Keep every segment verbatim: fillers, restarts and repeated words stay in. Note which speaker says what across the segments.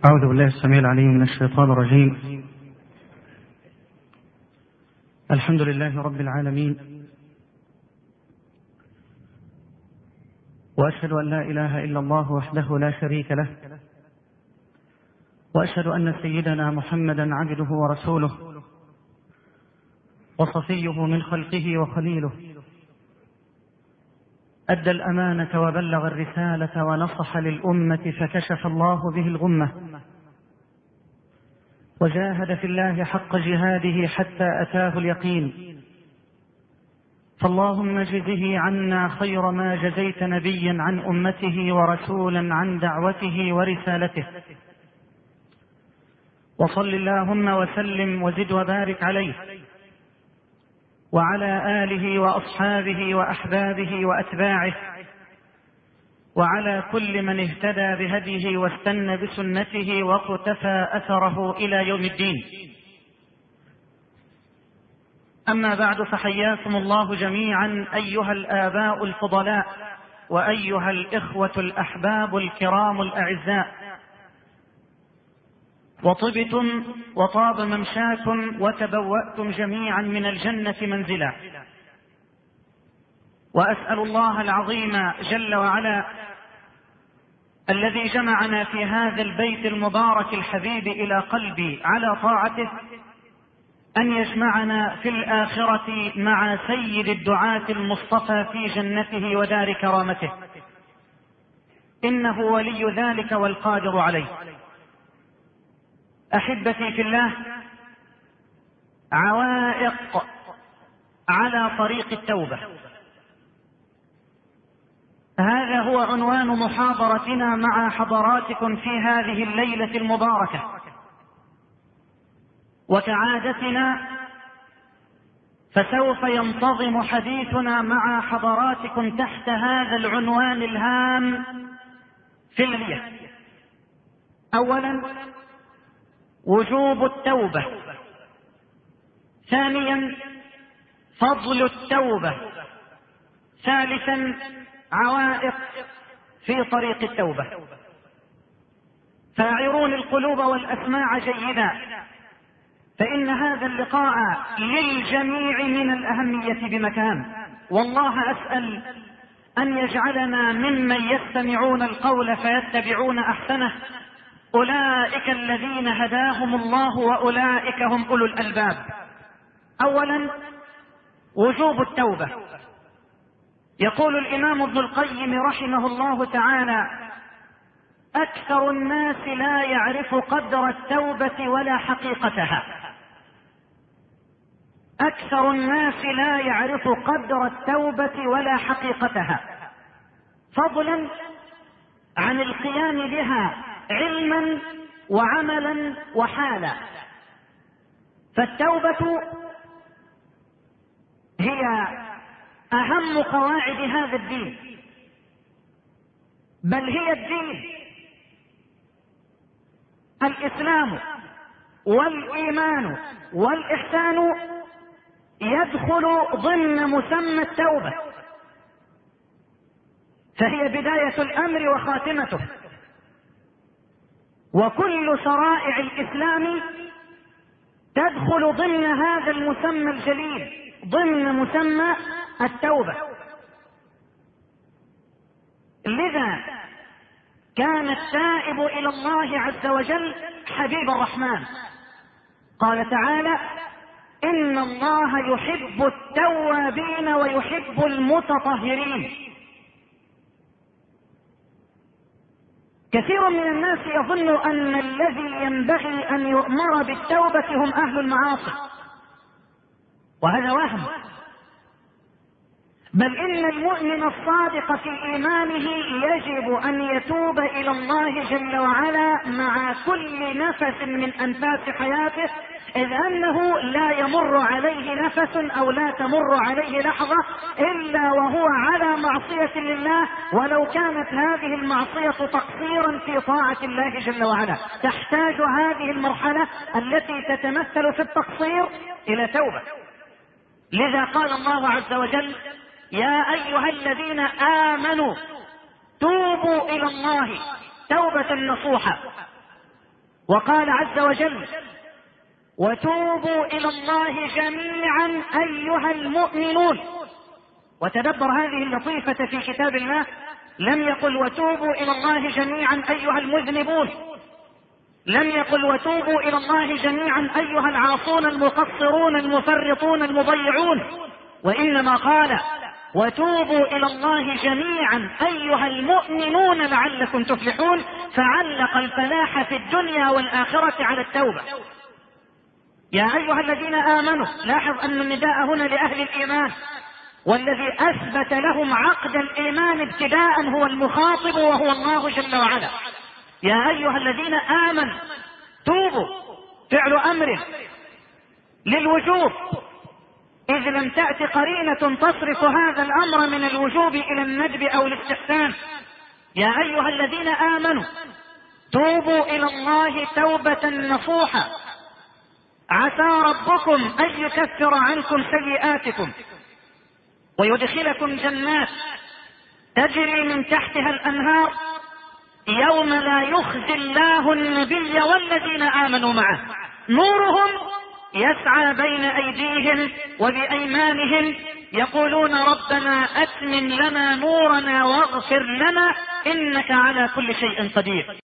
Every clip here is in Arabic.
Speaker 1: أعوذ بالله السميع العليم من الشيطان الرجيم. الحمد لله رب العالمين، وأشهد أن لا إله إلا الله وحده لا شريك له، وأشهد أن سيدنا محمدا عبده ورسوله وصفيه من خلقه وخليله، أدى الأمانة وبلغ الرسالة ونصح للأمة فكشف الله به الغمة، وجاهد في الله حق جهاده حتى أتاه اليقين. فاللهم اجزه عنا خير ما جزيت نبيا عن أمته ورسولا عن دعوته ورسالته، وصل اللهم وسلم وزد وبارك عليه وعلى آله وأصحابه وأحبابه وأتباعه وعلى كل من اهتدى بهديه واستنى بسنته وقتفى أثره إلى يوم الدين. أما بعد، فحياكم الله جميعا أيها الآباء الفضلاء وأيها الإخوة الأحباب الكرام الأعزاء، وطبتم وطاب ممشاكم وتبوأتم جميعا من الجنة منزلا. وأسأل الله العظيم جل وعلا الذي جمعنا في هذا البيت المبارك الحبيب إلى قلبي على طاعته أن يجمعنا في الآخرة مع سيد الدعاة المصطفى في جنته ودار كرامته، إنه ولي ذلك والقادر عليه. أحبتي في الله، عوائق على طريق التوبة، هذا هو عنوان محاضرتنا مع حضراتكم في هذه الليلة المباركة. وكعادتنا فسوف ينتظم حديثنا مع حضراتكم تحت هذا العنوان الهام في الليلة. أولا، وجوب التوبة. ثانيا، فضل التوبة. ثالثا، عوائق في طريق التوبة. فاعرون القلوب والأسماع جيدا، فإن هذا اللقاء للجميع من الأهمية بمكان. والله أسأل أن يجعلنا ممن يستمعون القول فيتبعون أحسنه، أولئك الذين هداهم الله وأولئك هم أولو الألباب. أولا، وجوب التوبة. يقول الإمام ابن القيم رحمه الله تعالى: أكثر الناس لا يعرف قدر التوبة ولا حقيقتها. أكثر الناس لا يعرف قدر التوبة ولا حقيقتها، فضلا عن القيام بها علما وعملا وحالا. فالتوبة هي أهم قواعد هذا الدين، بل هي الدين. الإسلام والإيمان والإحسان يدخل ضمن مسمى التوبة، فهي بداية الأمر وخاتمته. وكل شرائع الإسلام تدخل ضمن هذا المسمى الجليل، ضمن مسمى التوبة. لذا كان التائب إلى الله عز وجل حبيب الرحمن. قال تعالى: إن الله يحب التوابين ويحب المتطهرين. كثير من الناس يظن أن الذي ينبغي أن يؤمر بالتوبة هم أهل المعاصي، وهذا وهم. بل إن المؤمن الصادق في إيمانه يجب أن يتوب إلى الله جل وعلا مع كل نفس من أنفاس حياته، إذ أنه لا يمر عليه نفس أو لا تمر عليه لحظة إلا وهو على معصية لله، ولو كانت هذه المعصية تقصيرا في طاعة الله جل وعلا. تحتاج هذه المرحلة التي تتمثل في التقصير إلى توبة. لذا قال الله عز وجل: يا أيها الذين آمنوا توبوا إلى الله توبة نصوحا. وقال عز وجل: وتوبوا إلى الله جميعا أيها المؤمنون. وتدبر هذه اللطيفة في كتاب الله، لم يقل وتوبوا إلى الله جميعا أيها المذنبون، لم يقل وتوبوا إلى الله جميعا أيها العاصون المقصرون المفرطون المضيعون، وإنما قال وتوبوا إلى الله جميعا أيها المؤمنون لعلكم تفلحون، فعلق الفلاح في الدنيا والآخرة على التوبة. يا أيها الذين آمنوا، لاحظ أن النداء هنا لأهل الإيمان، والذي أثبت لهم عقد الإيمان ابتداء هو المخاطب وهو الله جل وعلا. يا أيها الذين آمنوا توبوا، فعل أمر للوجوب، إذ لم تأت قرينة تصرف هذا الأمر من الوجوب إلى الندب أو الاستحسان. يا أيها الذين آمنوا توبوا إلى الله توبة نصوحا عسى ربكم أن يكفر عنكم سيئاتكم ويدخلكم جنات تجري من تحتها الأنهار يوم لا يخزي الله النبي والذين آمنوا معه نورهم يسعى بين أيديهم وبأيمانهم يقولون ربنا أتمم لنا نورنا واغفر لنا إنك على كل شيء قدير.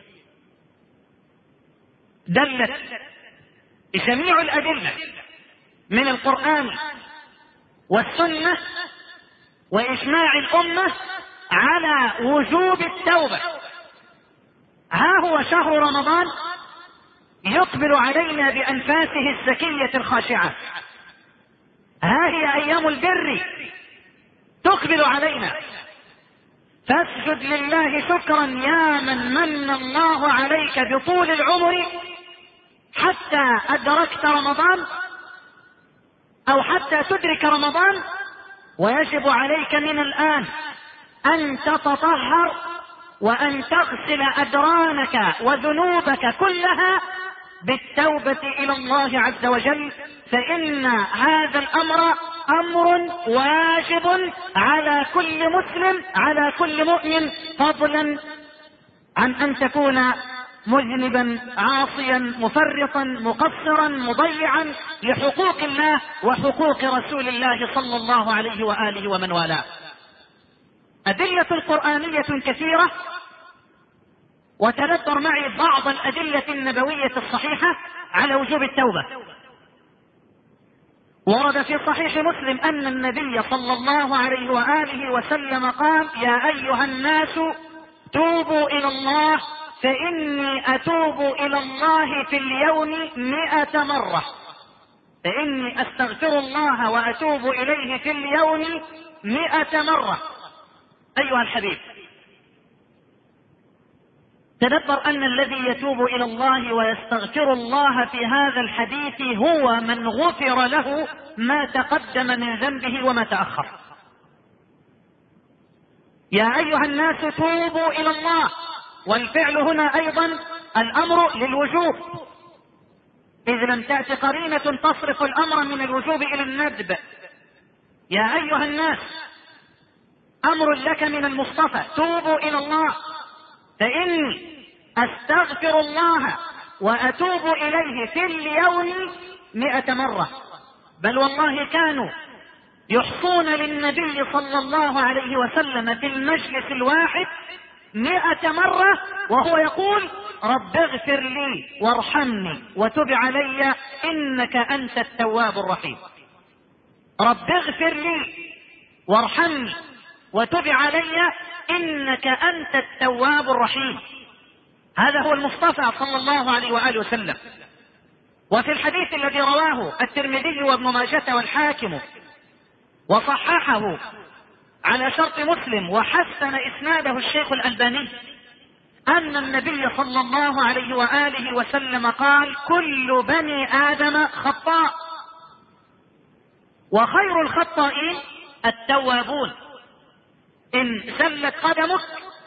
Speaker 1: دلت جميع الأدلة من القرآن والسنة وإجماع الأمة على وجوب التوبة. ها هو شهر رمضان يقبل علينا بأنفاسه الزكية الخاشعة، ها هي أيام البر تقبل علينا، فاسجد لله شكرا يا من من الله عليك بطول العمر حتى أدركت رمضان أو حتى تدرك رمضان، ويجب عليك من الآن أن تتطهر وأن تغسل أدرانك وذنوبك كلها بالتوبة إلى الله عز وجل، فإن هذا الأمر أمر واجب على كل مسلم على كل مؤمن، فضلا عن أن تكون مذنبا عاصيا مفرطا مقصرا مضيعا لحقوق الله وحقوق رسول الله صلى الله عليه وآله ومن والاه. أدلة قرآنية كثيرة، وتدبر معي بعض الأدلة النبوية الصحيحة على وجوب التوبة. ورد في صحيح مسلم أن النبي صلى الله عليه وآله وسلم قال يا أيها الناس توبوا إلى الله فإني أتوب إلى الله في اليوم مئة مرة، فإني أستغفر الله وأتوب إليه في اليوم مئة مرة. أيها الحبيب، تدبر أن الذي يتوب إلى الله ويستغفر الله في هذا الحديث هو من غفر له ما تقدم من ذنبه وما تأخر. يا أيها الناس توبوا إلى الله، والفعل هنا أيضا الأمر للوجوب، إذ لم تأت قرينة تصرف الأمر من الوجوب إلى الندب. يا أيها الناس أمر لك من المصطفى توبوا إلى الله فإني أستغفر الله وأتوب إليه في اليوم مئة مرة. بل والله كانوا يحصون للنبي صلى الله عليه وسلم في المجلس الواحد مئة مرة وهو يقول رب اغفر لي وارحمني وتب علي إنك أنت التواب الرحيم. رب اغفر لي وارحمني وتب علي إنك أنت التواب الرحيم. هذا هو المصطفى صلى الله عليه وآله وسلم. وفي الحديث الذي رواه الترمذي وابن ماجه والحاكم وصححه على شرط مسلم وحسن إسناده الشيخ الألباني أن النبي صلى الله عليه وآله وسلم قال كل بني آدم خطاء وخير الخطائين التوابون. إن زلت قدمك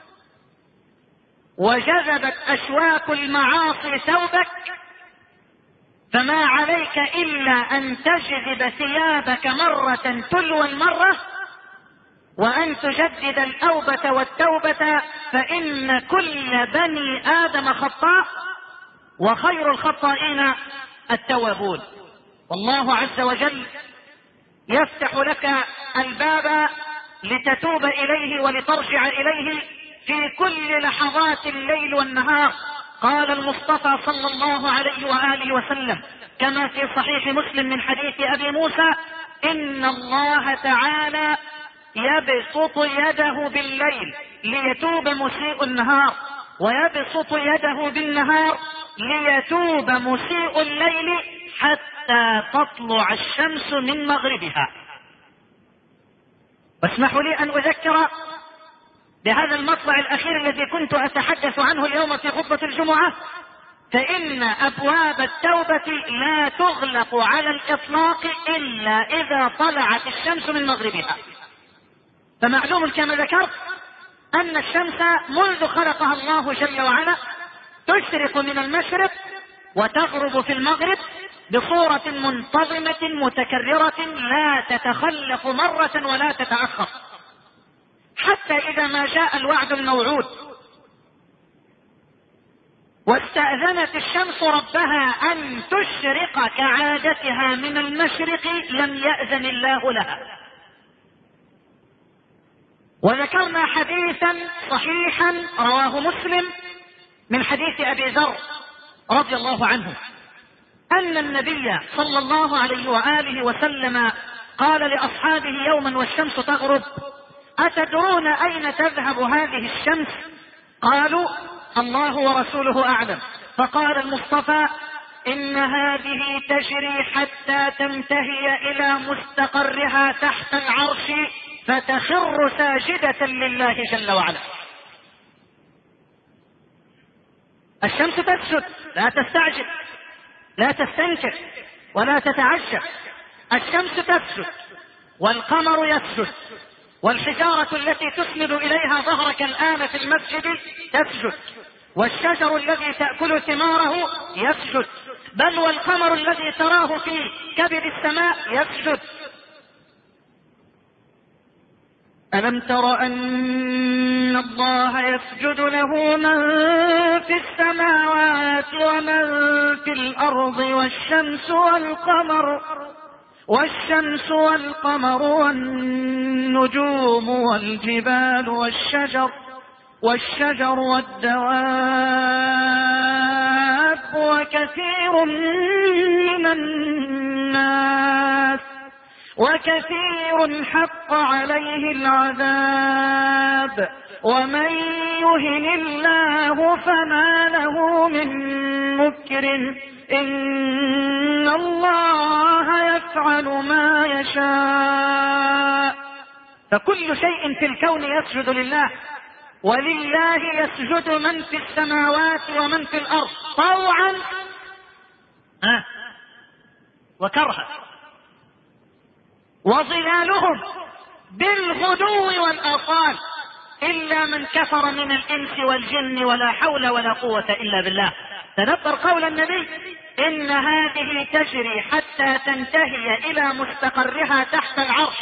Speaker 1: وجذبت أشواك المعاصي ثوبك فما عليك إلا أن تجذب ثيابك مرة تلو المرة وأن تجدد الأوبة والتوبة، فإن كل بني آدم خطاء وخير الخطائين التوابون. والله عز وجل يفتح لك الباب لتتوب إليه ولترجع إليه في كل لحظات الليل والنهار. قال المصطفى صلى الله عليه وآله وسلم كما في صحيح مسلم من حديث أبي موسى: إن الله تعالى يبسط يده بالليل ليتوب مسيء النهار، ويبسط يده بالنهار ليتوب مسيء الليل حتى تطلع الشمس من مغربها. واسمحوا لي أن أذكر بهذا المطلع الأخير الذي كنت أتحدث عنه اليوم في خطبة الجمعة، فإن أبواب التوبة لا تغلق على الإطلاق إلا إذا طلعت الشمس من مغربها. فمعلوم كما ذكرت أن الشمس منذ خلقها الله جل وعلا تشرق من المشرق وتغرب في المغرب بصورة منتظمة متكررة لا تتخلف مرة ولا تتأخر، حتى إذا ما جاء الوعد الموعود واستأذنت الشمس ربها أن تشرق كعادتها من المشرق لم يأذن الله لها. وذكرنا حديثا صحيحا رواه مسلم من حديث أبي ذر رضي الله عنه أن النبي صلى الله عليه وآله وسلم قال لأصحابه يوما والشمس تغرب: أتدرون أين تذهب هذه الشمس؟ قالوا: الله ورسوله أعلم. فقال المصطفى: إن هذه تجري حتى تنتهي إلى مستقرها تحت العرش فتخر ساجدة لله جل وعلا. الشمس تسجد، لا تستعجل، لا تستنكر ولا تتعجب. الشمس تسجد والقمر يسجد والحجارة التي تسند إليها ظهرك الآن في المسجد تسجد، والشجر الذي تأكل ثماره يسجد، بل والقمر الذي تراه في كبد السماء يسجد. ألم تر أن الله يسجد له من في السماوات ومن في الأرض والشمس والقمر والشمس والقمر والنجوم والجبال والشجر والشجر والدواب وكثير من الناس وكثير حق عليه العذاب ومن يهن الله فما له من مكرم إن الله يفعل ما يشاء. فكل شيء في الكون يسجد لله، ولله يسجد من في السماوات ومن في الأرض طوعا آه. وكرها، وظلالهم بالغدو والآصال إلا من كفر من الإنس والجن ولا حول ولا قوة إلا بالله. تذكر قول النبي: إن هذه تجري حتى تنتهي إلى مستقرها تحت العرش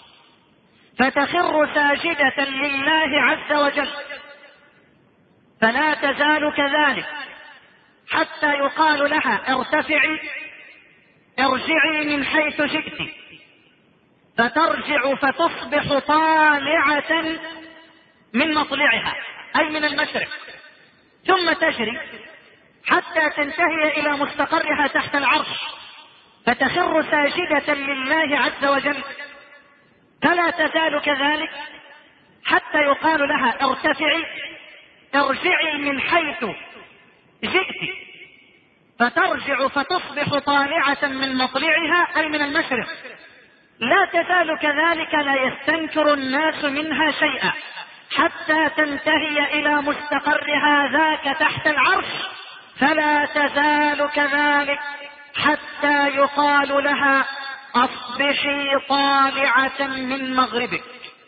Speaker 1: فتخر ساجدة لله عز وجل، فلا تزال كذلك حتى يقال لها: ارتفعي ارجعي من حيث جئت، فترجع فتصبح طالعة من مطلعها أي من المشرق، ثم تجري حتى تنتهي إلى مستقرها تحت العرش فتخر ساجدة لله عز وجل، فلا تزال كذلك حتى يقال لها: ارتفعي ارجعي من حيث جئت، فترجع فتصبح طالعة من مطلعها أي من المشرق. لا تزال كذلك لا يستنكر الناس منها شيئا حتى تنتهي إلى مستقرها ذاك تحت العرش، فلا تزال كذلك حتى يقال لها: أصبحي طالعة من مغربك.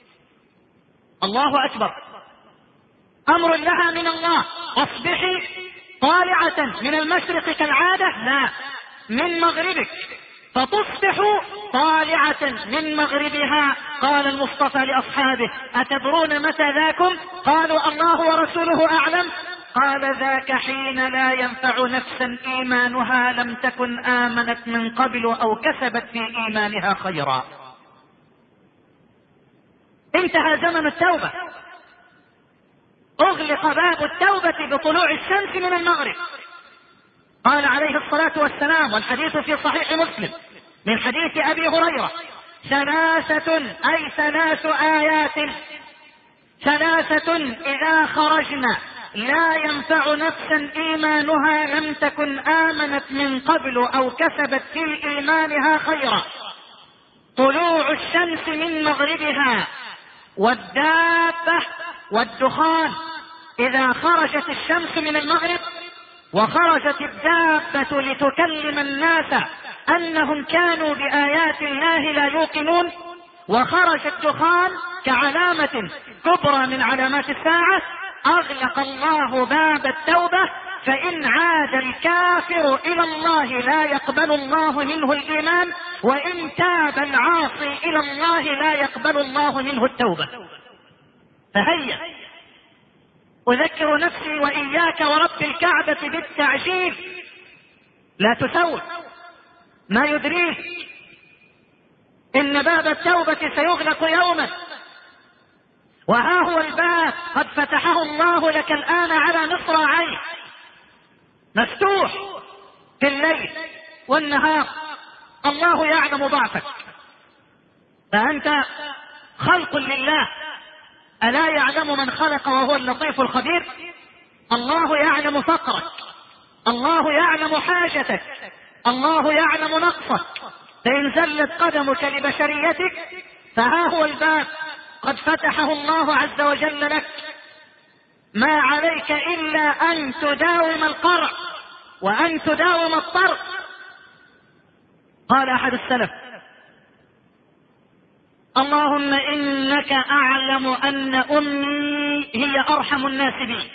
Speaker 1: الله أكبر، أمر لها من الله: أصبحي طالعة من المشرق كالعادة، لا، من مغربك، فتصبح طالعة من مغربها. قال المصطفى لأصحابه: أتدرون متى ذاكم؟ قالوا: الله ورسوله أعلم. قال ذاك حين لا ينفع نفسا إيمانها لم تكن آمنت من قبل أو كسبت في إيمانها خيرا. انتهى زمن التوبة، أغلق باب التوبة بطلوع الشمس من المغرب. قال عليه الصلاة والسلام، والحديث في صحيح مسلم من حديث أبي هريرة: ثلاثة أي ثلاث آيات، ثلاثة إذا خرجنا لا ينفع نفسا إيمانها لم تكن آمنت من قبل أو كسبت في إيمانها خيرا: طلوع الشمس من مغربها، والدابة والدخان. إذا خرجت الشمس من المغرب وخرجت الدابة لتكلم الناس أنهم كانوا بآيات الله لا يوقنون، وخرج الدخان كعلامة كبرى من علامات الساعة، أغلق الله باب التوبة. فإن عاد الكافر إلى الله لا يقبل الله منه الإيمان، وإن تاب العاصي إلى الله لا يقبل الله منه التوبة. فهيا أذكر نفسي وإياك ورب الكعبة بالتعجيل، لا تسوف، ما يدريك إن باب التوبة سيغلق يوما، وها هو الباب قد فتحه الله لك الآن على مصراعيه، مفتوح في الليل والنهار. الله يعلم ضعفك، فأنت خلق لله، ألا يعلم من خلق وهو اللطيف الخبير؟ الله يعلم فقرك، الله يعلم حاجتك، الله يعلم نقصك. فإن زلت قدمك لبشريتك فها هو الباب قد فتحه الله عز وجل لك، ما عليك إلا أن تداوم القرع وأن تداوم الطرق. قال أحد السلف: اللهم إنك أعلم أن أمي هي أرحم الناس بي،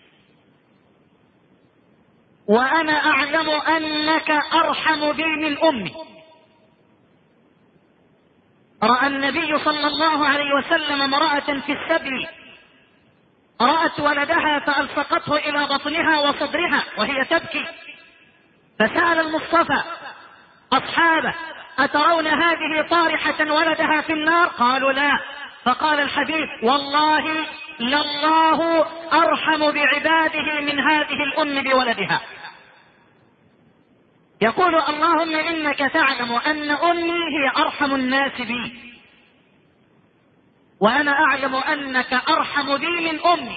Speaker 1: وأنا أعلم أنك أرحم بي من أمي. رأى النبي صلى الله عليه وسلم امرأة في السبي رأت ولدها فألصقته إلى بطنها وصدرها وهي تبكي، فسأل المصطفى أصحابه: أترون هذه طارحة ولدها في النار؟ قالوا لا. فقال الحبيب: والله لله أرحم بعباده من هذه الأم بولدها. يقول: اللهم إنك تعلم أن أمي هي أرحم الناس بي، وأنا أعلم أنك أرحم بي من أمي،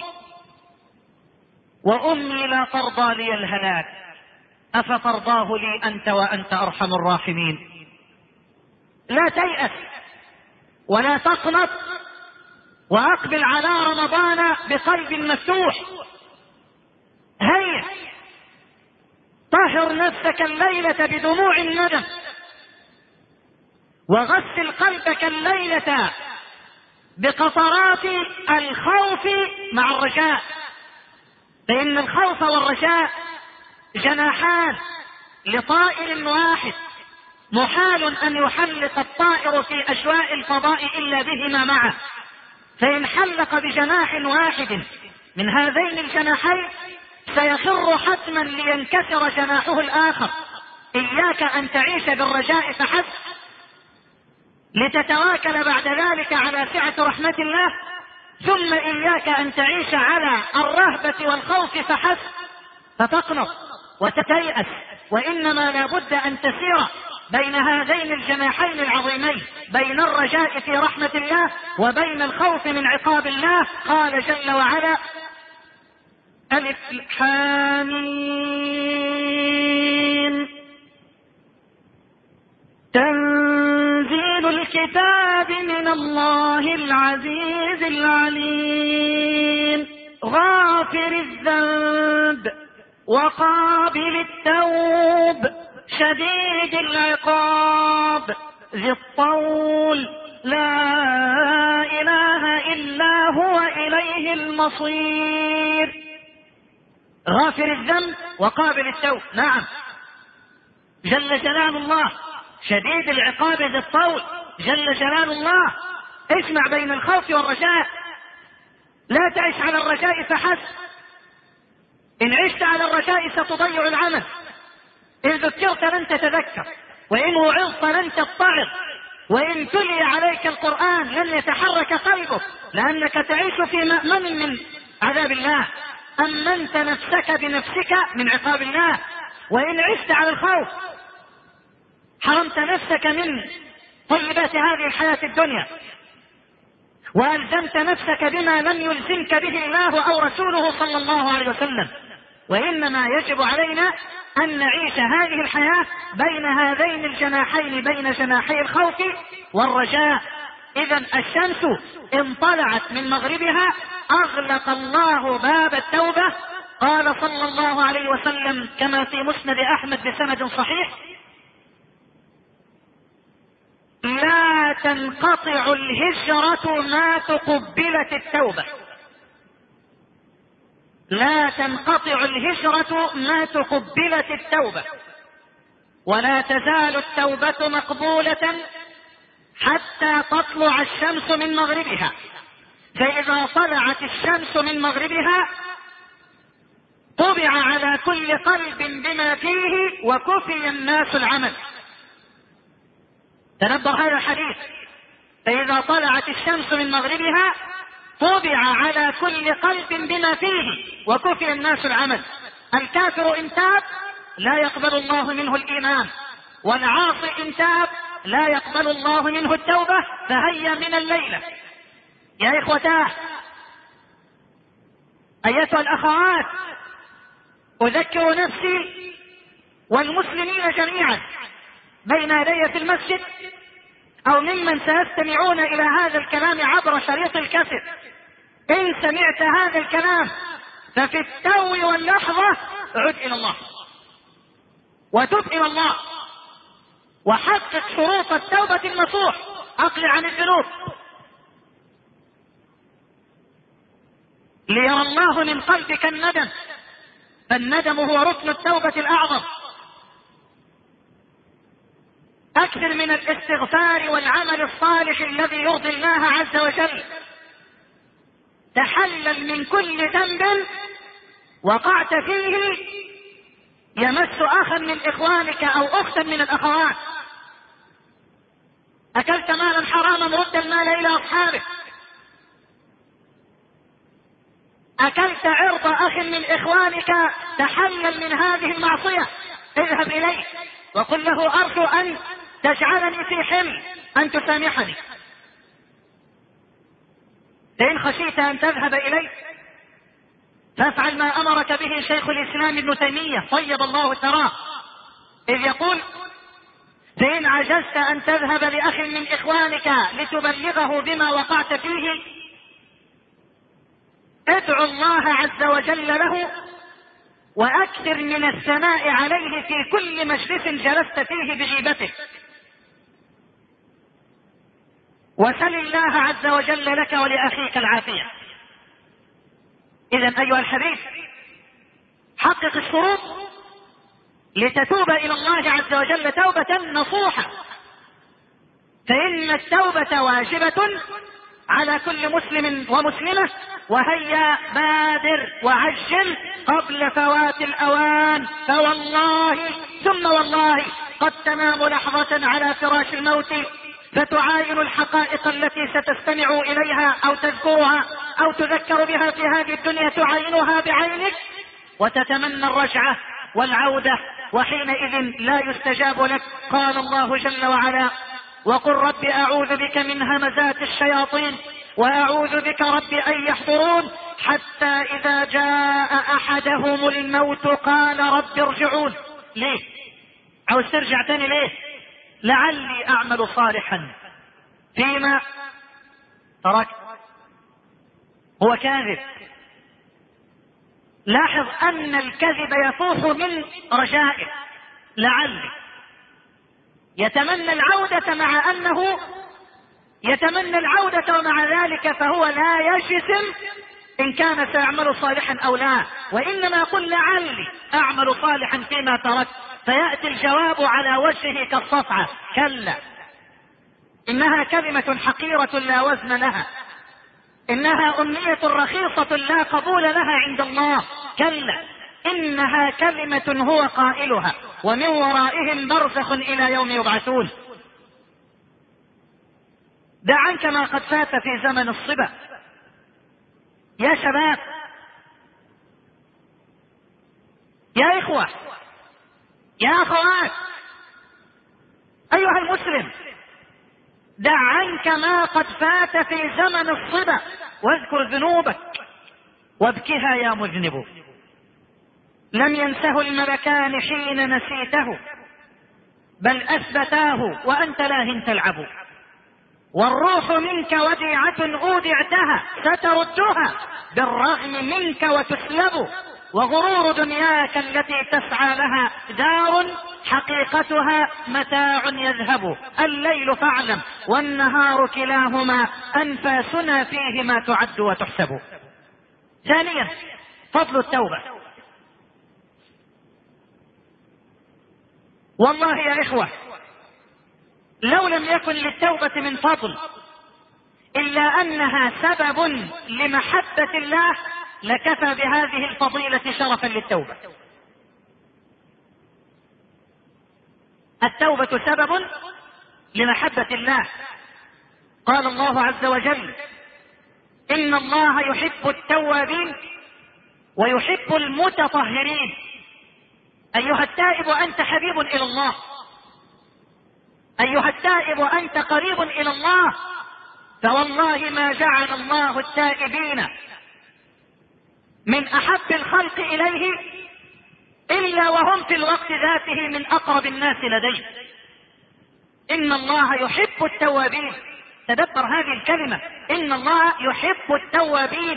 Speaker 1: وأمي لا ترضى لي الهلاك، أفترضاه لي أنت وأنت أرحم الراحمين؟ لا تيأس ولا تقنط، وأقبل على رمضان بقلب مفتوح. هيا طهر نفسك الليلة بدموع الندم، وغسل قلبك الليلة بقطرات الخوف مع الرجاء، فإن الخوف والرجاء جناحان لطائر واحد، محال أن يحلق الطائر في أجواء الفضاء إلا بهما معا، فإن حلق بجناح واحد من هذين الجناحين سيخر حتما لينكسر جناحه الآخر. إياك أن تعيش بالرجاء فحسب لتتواكل بعد ذلك على سعة رحمة الله، ثم إياك أن تعيش على الرهبة والخوف فحسب فتقنط وتتيأس، وإنما لا بد أن تسير بين هذين الجناحين العظيمين، بين الرجاء في رحمة الله وبين الخوف من عقاب الله. قال جل وعلا: ألف حامين تنزيل الكتاب من الله العزيز العليم، غافر الذنب وقابل التوب شديد العقاب ذي الطول لا إله إلا هو إليه المصير. غافر الذنب وقابل التوب، نعم، جل جلال الله. شديد العقاب ذي الطول، جل جلال الله. اسمع بين الخوف والرجاء، لا تعيش على الرجاء فحسب، إن عشت على الرجاء ستضيع العمل، إن ذكرت لن تتذكر، وإن وعظت لن تتعظ، وإن تلي عليك القرآن لن يتحرك قلبك، لأنك تعيش في مأمن من عذاب الله. أمنت نفسك بنفسك من عقاب الله. وإن عشت على الخوف حرمت نفسك من طيبات هذه الحياة الدنيا، وألزمت نفسك بما لم يلزمك به الله أو رسوله صلى الله عليه وسلم. وإنما يجب علينا أن نعيش هذه الحياة بين هذين الجناحين، بين جناحي الخوف والرجاء. إذا الشمس إن طلعت من مغربها أغلق الله باب التوبة. قال صلى الله عليه وسلم كما في مسند أحمد بسند صحيح: لا تنقطع الهجرة ما تقبلت التوبة. لا تنقطع الهجرة ما تقبلت التوبة، ولا تزال التوبة مقبولة حتى تطلع الشمس من مغربها، فإذا طلعت الشمس من مغربها طبع على كل قلب بما فيه وكفي الناس العمل. تنبه هذا الحديث: فإذا طلعت الشمس من مغربها طبع على كل قلب بما فيه وكفي الناس العمل. الكافر إن تاب لا يقبل الله منه الإيمان، والعاصي إن تاب لا يقبل الله منه التوبة. فهيا من الليلة يا إخوتاه أيتها الأخوات، أذكر نفسي والمسلمين جميعا بين يدي في المسجد أو ممن سيستمعون إلى هذا الكلام عبر شريط الكاسيت: إن سمعت هذا الكلام ففي التو واللحظة عد إلى الله وتب إلى الله، وحقق شروط التوبة النصوح. أقلع عن الذنوب ليرى الله من قلبك الندم، فالندم هو ركن التوبة الأعظم. أكثر من الاستغفار والعمل الصالح الذي يرضي الله عز وجل. تحلل من كل ذنب وقعت فيه يمس أخا من إخوانك أو أختا من الأخوات. أكلت مالا حراما رد المال إلى أصحابه. أكلت عرض أخ من إخوانك، تحلل من هذه المعصية، اذهب إليه وقل له: أرجو أن تجعلني في حمل، أن تسامحني. فإن خشيت أن تذهب إليه فافعل ما أمرك به شيخ الإسلام ابن تيمية طيب الله ثراه، إذ يقول: فإن عجزت أن تذهب لأخ من إخوانك لتبلغه بما وقعت فيه ادعو الله عز وجل له، وأكثر من الثناء عليه في كل مجلس جلست فيه بغيبته، وسل الله عز وجل لك ولأخيك العافية. إذن أيها الحبيب، حقق الشروط لتتوب إلى الله عز وجل توبة نصوحة، فإن التوبة واجبة على كل مسلم ومسلمة. وهيا بادر وعجل قبل فوات الأوان، فوالله ثم والله قد تنام لحظة على فراش الموت فتعاين الحقائق التي ستستمع إليها أو تذكرها أو تذكر بها في هذه الدنيا، تعاينها بعينك وتتمنى الرجعة والعودة، وحينئذ لا يستجاب لك. قال الله جل وعلا: وقل رب أعوذ بك من همزات الشياطين وأعوذ بك رب أن يحضرون، حتى إذا جاء أحدهم الموت قال رب ارجعون. ليه عاوز ترجع تاني؟ ليه؟ لعلي أعمل صالحا فيما تركت. هو كاذب. لاحظ أن الكذب يفوح من رجائه، لعلي يتمنى العودة، مع أنه يتمنى العودة ومع ذلك فهو لا يجزم إن كان سيعمل صالحا أو لا، وإنما يقول لعلي أعمل صالحا فيما تركت، فيأتي الجواب على وجهه كالصفعة: كلا، إنها كلمة حقيرة لا وزن لها، إنها أمنية رخيصة لا قبول لها عند الله. كلا، إنها كلمة هو قائلها ومن ورائهم برزخ إلى يوم يبعثون. دع عنك ما قد فات في زمن الصبا يا شباب، يا إخوة، يا أخوات، أيها المسلم، دع عنك ما قد فات في زمن الصبا واذكر ذنوبك وابكها يا مذنب. لم ينسه الملكان حين نسيته بل أثبتاه وأنت لاهٍ تلعب. والروح منك وديعة أودعتها ستردها بالرغم منك وتسلب. وغرور دنياك التي تسعى لها دار حقيقتها متاع يذهب. الليل فاعلم والنهار كلاهما أنفاسنا فيهما تعد وتحسب. ثانيا فضل التوبة. والله يا إخوة لو لم يكن للتوبة من فضل إلا أنها سبب لمحبة الله لكفى بهذه الفضيلة شرفا للتوبة. التوبة سبب لمحبة الله. قال الله عز وجل إن الله يحب التوابين ويحب المتطهرين. أيها التائب أنت حبيب إلى الله، أيها التائب أنت قريب إلى الله. فوالله ما جعل الله التائبين من أحب الخلق إليه إلا وهم في الوقت ذاته من أقرب الناس لديه. إن الله يحب التوابين. تدبر هذه الكلمة، إن الله يحب التوابين.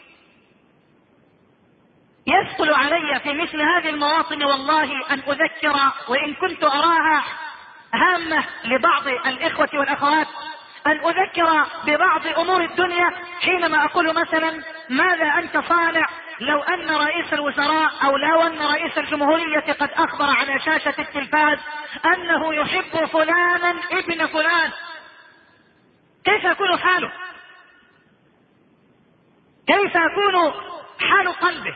Speaker 1: يثقل علي في مثل هذه المواطن والله أن أذكر، وإن كنت أراها هامة لبعض الإخوة والأخوات، أن أذكر ببعض أمور الدنيا حينما أقول مثلا ماذا أنت صانع لو أن رئيس الوزراء أو لو أن رئيس الجمهورية قد أخبر على شاشة التلفاز أنه يحب فلانا ابن فلان، كيف يكون حاله؟ كيف يكون حال قلبه؟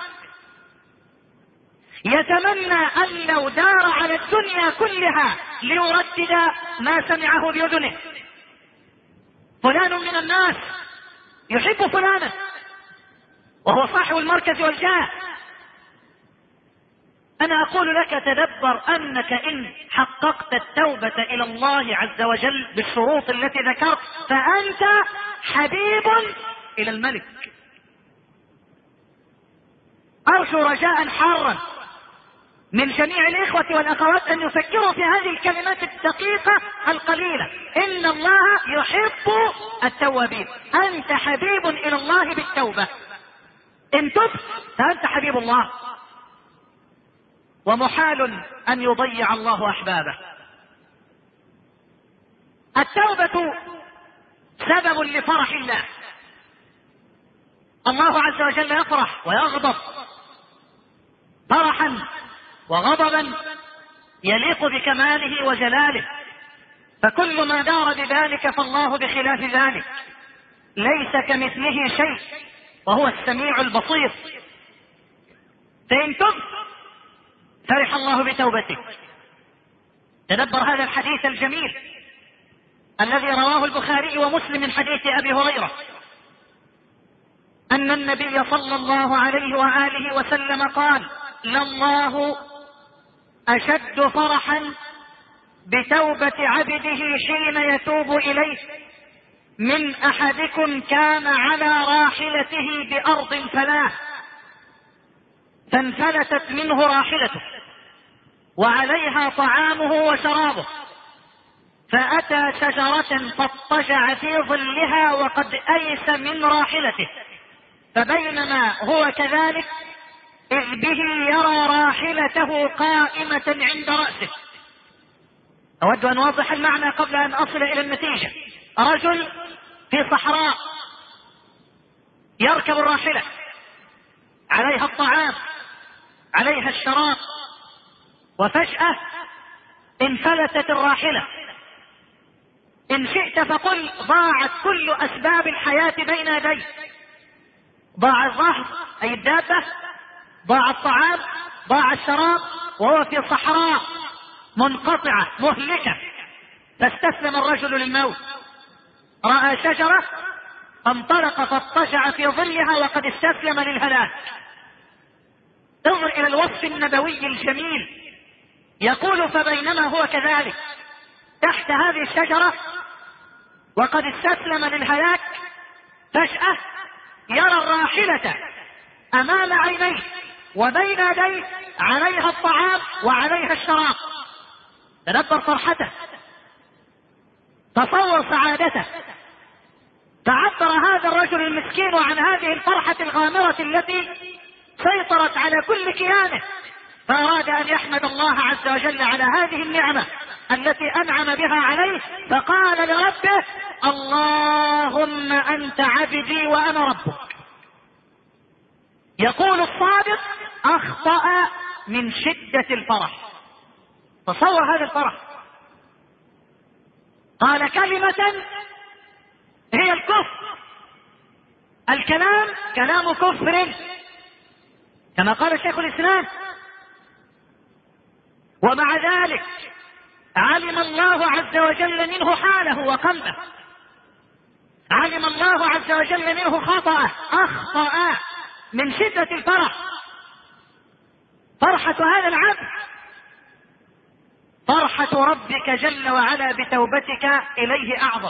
Speaker 1: يتمنى أن لو دار على الدنيا كلها ليردد ما سمعه بأذنه. فلان من الناس يحب فلانا وهو صاحب المركز والجاه. أنا أقول لك تدبر أنك إن حققت التوبة إلى الله عز وجل بالشروط التي ذكرت فأنت حبيب إلى الملك. أرجو رجاء حارا من جميع الإخوة والأخوات أن يفكروا في هذه الكلمات الدقيقة القليلة. إن الله يحب التوابين. أنت حبيب إلى الله بالتوبة. إن تبت فأنت حبيب الله، ومحال أن يضيع الله أحبابه. التوبة سبب لفرح الله. الله عز وجل يفرح ويغضب فرحا وغضبا يليق بكماله وجلاله، فكل ما دار بذلك فالله بخلاف ذلك، ليس كمثله شيء وهو السميع البصير. فإن تب فرح الله بتوبتك. تدبر هذا الحديث الجميل الذي رواه البخاري ومسلم من حديث أبي هريرة أن النبي صلى الله عليه وآله وسلم قال: لله أشد فرحا بتوبة عبده حين يتوب إليه من أحدكم كان على راحلته بأرض فلاة فانفلتت منه راحلته وعليها طعامه وشرابه، فأتى شجرة فاضطجع في ظلها وقد أيس من راحلته، فبينما هو كذلك إذ به يرى راحلته قائمة عند رأسه. أود أن أوضح المعنى قبل أن أصل إلى النتيجة. رجل في صحراء يركب الراحلة، عليها الطعام، عليها الشراب، وفجأة انفلتت الراحلة. إن شئت فقل ضاعت كل أسباب الحياة بين يديه. ضاع الظهر أي الدابة، ضاع الطعام، ضاع الشراب، وهو في صحراء منقطعة مهلكة، فاستسلم الرجل للموت. رأى شجرة فانطلق فاضطجع في ظلها وقد استسلم للهلاك. انظر إلى الوصف النبوي الجميل، يقول: فبينما هو كذلك تحت هذه الشجرة وقد استسلم للهلاك، فجأة يرى الراحلة أمام عينيه وبين يديه عليها الطعام وعليها الشراب. تدبر فرحته، تصور سعادته. تعبر هذا الرجل المسكين عن هذه الفرحة الغامرة التي سيطرت على كل كيانه، فأراد أن يحمد الله عز وجل على هذه النعمة التي أنعم بها عليه، فقال لربه: اللهم أنت عبدي وأنا ربك. يقول الصادق: أخطأ من شدة الفرح. تصور هذا الفرح. قال كلمة هي الكفر، الكلام كلام كفر كما قال شيخ الإسلام، ومع ذلك علم الله عز وجل منه حاله وقلبه، علم الله عز وجل منه خطأه، أخطأ من شدة الفرح. فرحة هذا العبد فرحة ربك جل وعلا بتوبتك إليه أعظم.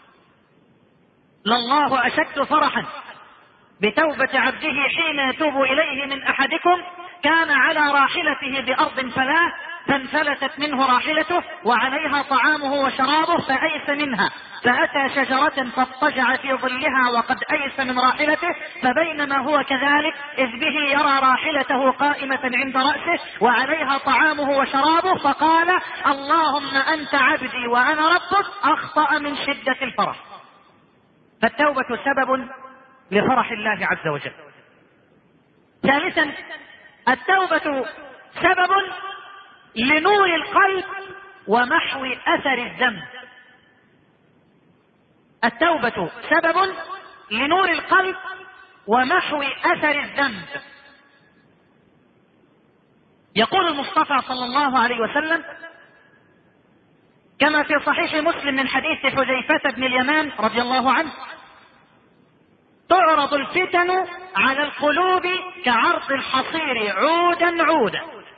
Speaker 1: لله أشد فرحا بتوبة عبده حين يتوب إليه من أحدكم كان على راحلته بأرض فلاة فانفلتت منه راحلته وعليها طعامه وشرابه فأيس منها، فأتى شجرة فاضطجع في ظلها وقد أيس من راحلته، فبينما هو كذلك إذ به يرى راحلته قائمة عند رأسه وعليها طعامه وشرابه، فقال: اللهم أنت عبدي وأنا ربك. أخطأ من شدة الفرح. فالتوبة سبب لفرح الله عز وجل. ثالثا، التوبة سبب لنور القلب ومحو أثر الذنب. التوبة سبب لنور القلب ومحو أثر الذنب. يقول المصطفى صلى الله عليه وسلم كما في صحيح مسلم من حديث حذيفة بن اليمان رضي الله عنه: تعرض الفتن على القلوب كعرض الحصير عودا عودا.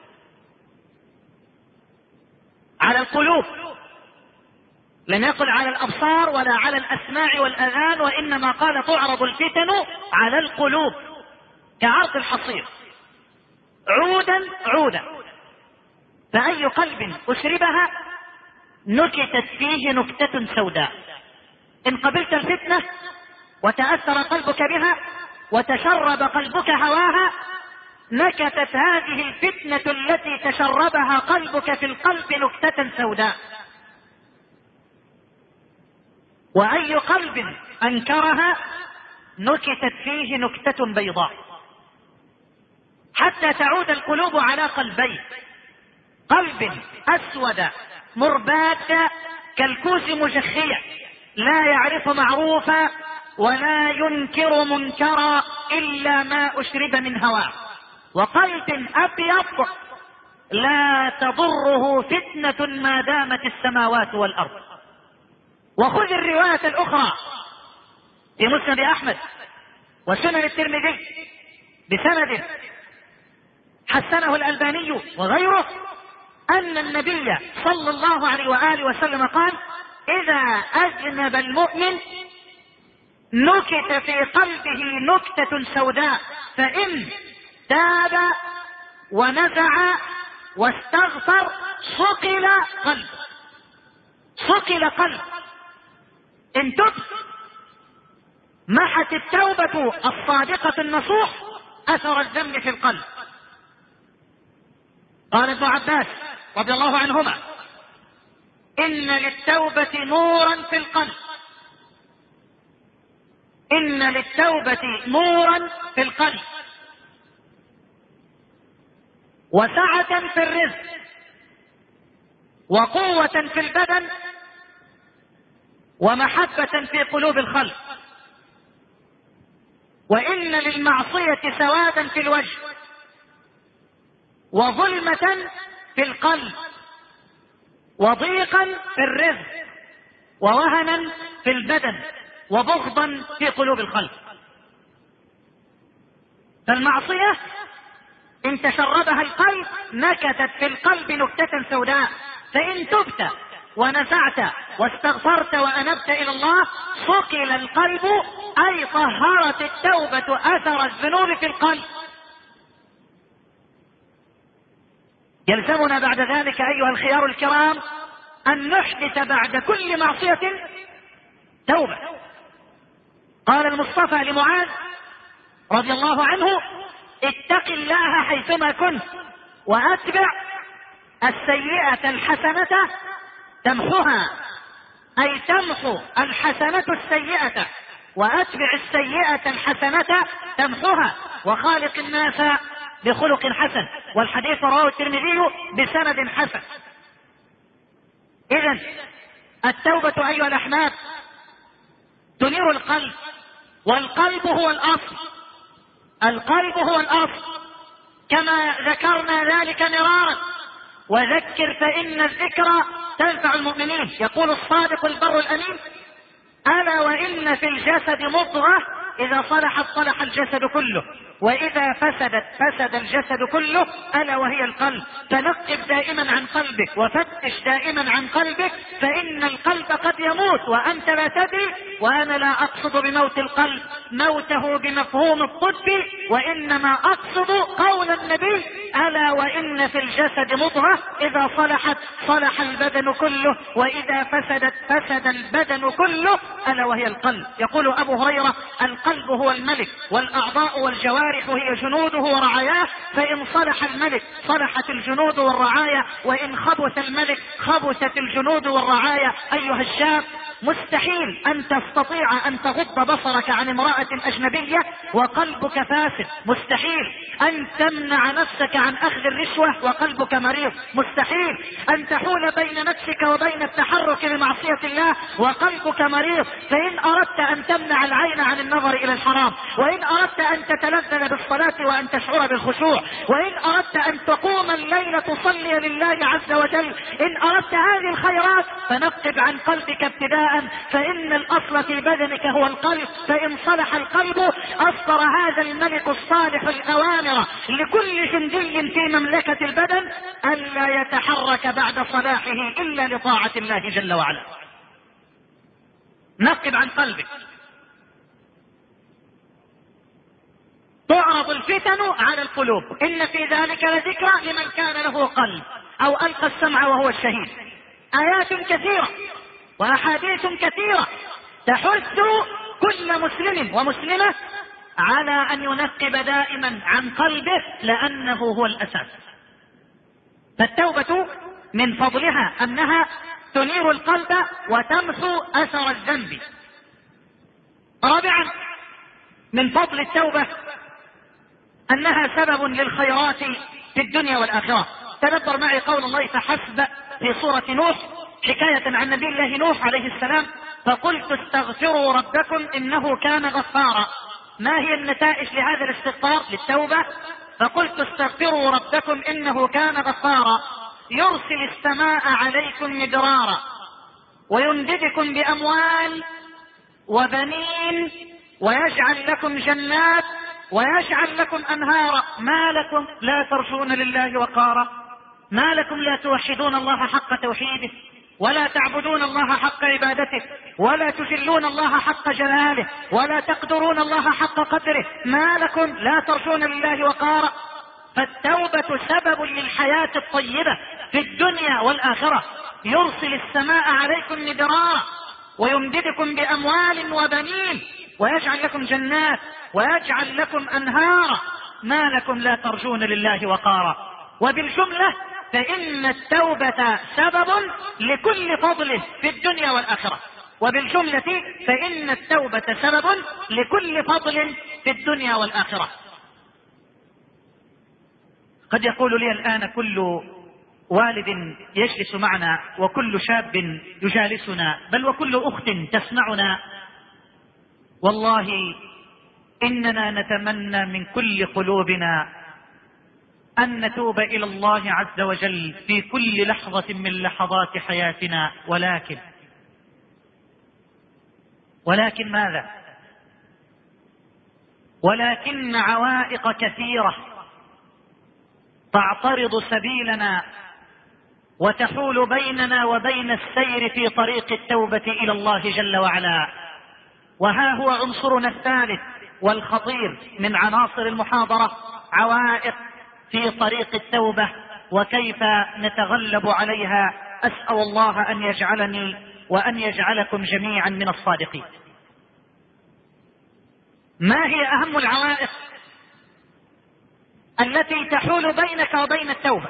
Speaker 1: على القلوب، لم يقل على الأبصار ولا على الأسماع والأذان، وإنما قال تعرض الفتن على القلوب كعرض الحصير عودا عودا، فأي قلب أشربها نكتت فيه نكتة سوداء. إن قبلت الفتنة وتأثر قلبك بها وتشرب قلبك هواها، نكتت هذه الفتنة التي تشربها قلبك في القلب نكتة سوداء. وأي قلب أنكرها نكتت فيه نكتة بيضاء، حتى تعود القلوب على قلبين: قلب أسود مرباد كالكوس مجخية لا يعرف معروفا ولا ينكر منكرا إلا ما أشرب من هواه، وقلب أبيض لا تضره فتنة ما دامت السماوات والأرض. وخذ الرواية الأخرى في مسند أحمد وسنن الترمذي بسند حسنه الألباني وغيره أن النبي صلى الله عليه وآله وسلم قال: إذا أذنب المؤمن نكت في قلبه نكتة سوداء، فإن تاب ونزع واستغفر صقل قلب. صقل قلب. إن تبت محت التوبة الصادقة النصوح أثر الذنب في القلب. قال ابن عباس رضي الله عنهما: إن للتوبة نورا في القلب، إن للتوبة نورا في القلب وسعة في الرزق وقوة في البدن ومحبة في قلوب الخلق، وإن للمعصية سوادا في الوجه وظلمة في القلب، وضيقا في الرزق، ووهنا في البدن، وبغضا في قلوب الخلق. فالمعصية إن تشربها القلب نكتت في القلب نكتة سوداء، فإن تبت ونزعت واستغفرت وأنبت إلى الله صقل القلب، أي طهرت التوبة أثر الذنوب في القلب. يلزمنا بعد ذلك أيها الخيار الكرام أن نحدث بعد كل معصية توبة. قال المصطفى لمعاذ رضي الله عنه: اتق الله حيثما كنت، وأتبع السيئة الحسنة تمحها، أي تمحو الحسنة السيئة، وأتبع السيئة الحسنة تمحها، وخالق الناس بخلق حسن. والحديث رواه الترمذي بسند حسن. إذن التوبة أيها الأحباب تنير القلب، والقلب هو الأصل، القلب هو الأصل كما ذكرنا ذلك مرارا. وذكر فإن الذكرى تنفع المؤمنين. يقول الصادق البر الأمين: ألا وإن في الجسد مضغة إذا صلحت صلح الجسد كله، وإذا فسدت فسد الجسد كله، ألا وهي القلب. فنقب دائما عن قلبك، وفتش دائما عن قلبك، فإن القلب قد يموت وأنت لا تدري. وأنا لا أقصد بموت القلب موته بمفهوم الطب، وإنما أقصد قول النبي: ألا وإن في الجسد مضغة إذا صلحت صلح البدن كله، وإذا فسدت فسد البدن كله، ألا وهي القلب. يقول أبو هريرة: القلب هو الملك، والأعضاء والجوارح هي جنوده ورعاياه، فإن صلح الملك صلحت الجنود والرعايا، وإن خبث الملك خبثت الجنود والرعايا. أيها الشاب، مستحيل أن تستطيع أن تغض بصرك عن امرأة أجنبية وقلبك فاسد، مستحيل أن تمنع نفسك عن أخذ الرشوة وقلبك مريض، مستحيل أن تحول بين نفسك وبين التحرك بمعصية الله وقلبك مريض. فإن أردت أن تمنع العين عن النظر إلى الحرام، وإن أردت أن تتلذذ بالصلاة وأن تشعر بالخشوع، وإن أردت أن تقوم الليل تصلي لله عز وجل، إن أردت هذه الخيرات فنقب عن قلبك ابتداء، فإن الأصل في بدنك هو القلب. فإن صلح القلب أصدر هذا الملك الصالح الأوامر لكل جندي في مملكة البدن ألا يتحرك بعد صلاحه إلا لطاعة الله جل وعلا. نقب عن قلبك. تعرض الفتن على القلوب، إن في ذلك لذكرى لمن كان له قلب أو ألقى السمع وهو الشهيد. آيات كثيرة وأحاديث كثيرة تحث كل مسلم ومسلمة على أن ينقب دائما عن قلبه، لأنه هو الأساس. فالتوبة من فضلها أنها تنير القلب وتمحو أثر الذنب. رابعا، من فضل التوبة أنها سبب للخيرات في الدنيا والآخرة. تدبر معي قول الله فحسب في سورة نوح حكاية عن نبي الله نوح عليه السلام: فقلت استغفروا ربكم إنه كان غفارا. ما هي النتائج لهذا الاستغفار للتوبة؟ فقلت استغفروا ربكم إنه كان غفارا يرسل السماء عليكم مدرارا ويمددكم بأموال وبنين ويجعل لكم جنات ويجعل لكم أنهارا. ما لكم لا ترجون لله وقارا؟ ما لكم لا توحدون الله حق توحيده، ولا تعبدون الله حق عبادته، ولا تجلون الله حق جلاله، ولا تقدرون الله حق قدره؟ ما لكم لا ترجون لله وقارا؟ فالتوبة سبب للحياة الطيبة في الدنيا والآخرة. يرسل السماء عليكم مدرارا ويمددكم بأموال وبنين ويجعل لكم جنات ويجعل لكم أنهارا. ما لكم لا ترجون لله وقارا؟ وبالجملة فإن التوبة سبب لكل فضل في الدنيا والآخرة. وبالجملة فإن التوبة سبب لكل فضل في الدنيا والآخرة. قد يقول لي الآن كل والد يجلس معنا، وكل شاب يجالسنا، بل وكل أخت تسمعنا: والله إننا نتمنى من كل قلوبنا
Speaker 2: أن نتوب إلى الله عز وجل في كل لحظة من لحظات حياتنا، ولكن ولكن ماذا؟ ولكن عوائق كثيرة تعترض سبيلنا وتحول بيننا وبين السير في طريق التوبة إلى الله جل وعلا. وها هو عنصرنا الثالث والخطير من عناصر المحاضرة، عوائق في طريق التوبة وكيف نتغلب عليها. أسأل الله أن يجعلني وأن يجعلكم جميعا من الصادقين. ما هي أهم العوائق التي تحول بينك وبين التوبة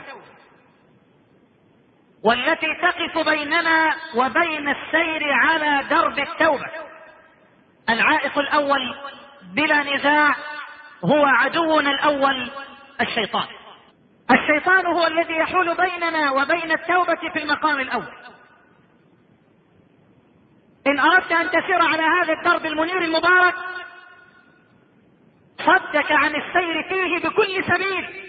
Speaker 2: والتي تقف بيننا وبين السير على درب التوبة؟ العائق الأول بلا نزاع هو عدونا الأول، الشيطان. الشيطان هو الذي يحول بيننا وبين التوبة في المقام الأول. إن أردت أن تسير على هذا الدرب المنير المبارك صدك عن السير فيه بكل سبيل،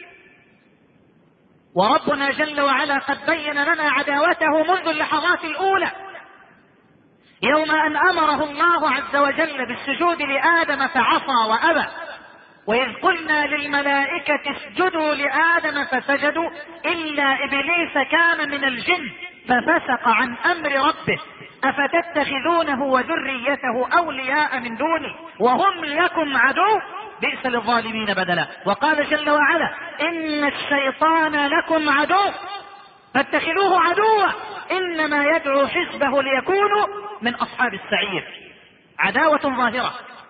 Speaker 2: وربنا جل وعلا قد بين لنا عداوته منذ اللحظات الأولى، يوم أن أمره الله عز وجل بالسجود لآدم فعصى وأبى، وإذ قلنا للملائكة اسجدوا لآدم فسجدوا إلا إبليس كان من الجن ففسق عن أمر ربه أفتتخذونه وذريته أولياء من دوني وهم لكم عدو بئس للظالمين بدلا. وقال جل وعلا إن الشيطان لكم عدو فاتخذوه عدوا إنما يدعو حزبه ليكونوا من أصحاب السعير. عداوة ظاهرة،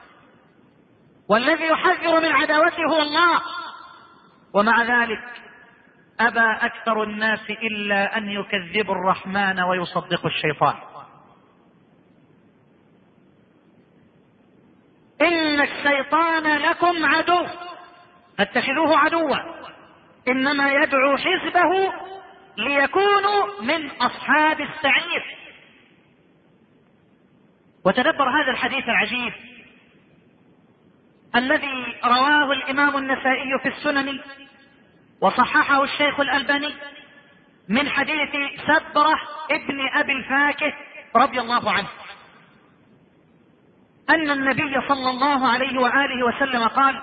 Speaker 2: والذي يحذر من عداوته هو الله، ومع ذلك أبى أكثر الناس إلا أن يكذبوا الرحمن ويصدقوا الشيطان. إن الشيطان لكم عدو فاتخذوه عدوا إنما يدعو حزبه ليكونوا من أصحاب السعير. وتدبر هذا الحديث العجيب الذي رواه الإمام النسائي في السنن وصححه الشيخ الألباني من حديث سبرة ابن أبي الفاكه رضي الله عنه أن النبي صلى الله عليه وآله وسلم قال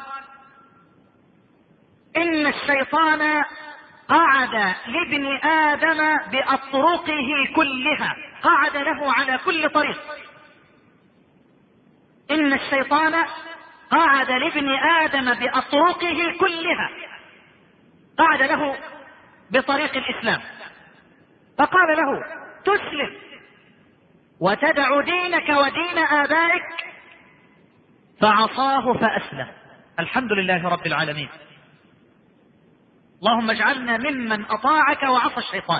Speaker 2: إن الشيطان قعد لابن آدم بأطرقه كلها، قعد له على كل طريق. إن الشيطان قعد لابن آدم بأطرقه كلها، قعد له بطريق الإسلام فقال له تسلم وتدع دينك ودين آبائك، فعصاه فأسلم. الحمد لله رب العالمين. اللهم اجعلنا ممن أطاعك وعصى الشيطان.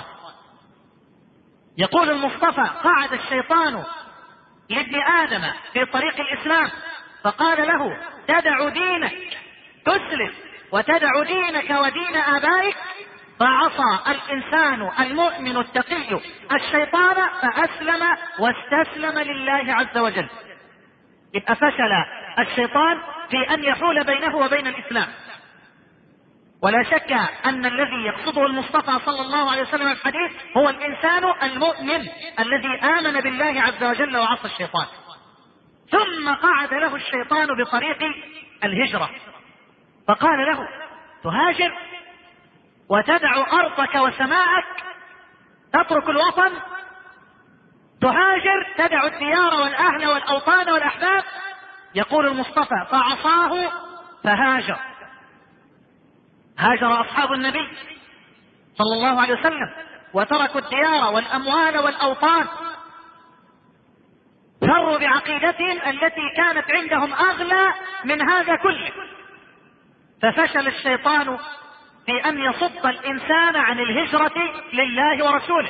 Speaker 2: يقول المصطفى قعد الشيطان لابن آدم في طريق الإسلام فقال له تدع دينك، تسلم وتدع دينك ودين آبائك، فعصى الإنسان المؤمن التقي الشيطان فأسلم واستسلم لله عز وجل. يبقى فشل الشيطان في أن يحول بينه وبين الإسلام. ولا شك أن الذي يقصده المصطفى صلى الله عليه وسلم الحديث هو الإنسان المؤمن الذي آمن بالله عز وجل وعصى الشيطان. ثم قعد له الشيطان بطريق الهجرة فقال له تهاجر وتدع أرضك وسماءك، تترك الوطن، تهاجر تدع الديار والأهل والأوطان والأحباب. يقول المصطفى فعصاه فهاجر. هاجر أصحاب النبي صلى الله عليه وسلم وتركوا الديار والأموال والأوطان، فروا بعقيدتهم التي كانت عندهم أغلى من هذا كله. ففشل الشيطان في أن يصد الإنسان عن الهجرة لله ورسوله،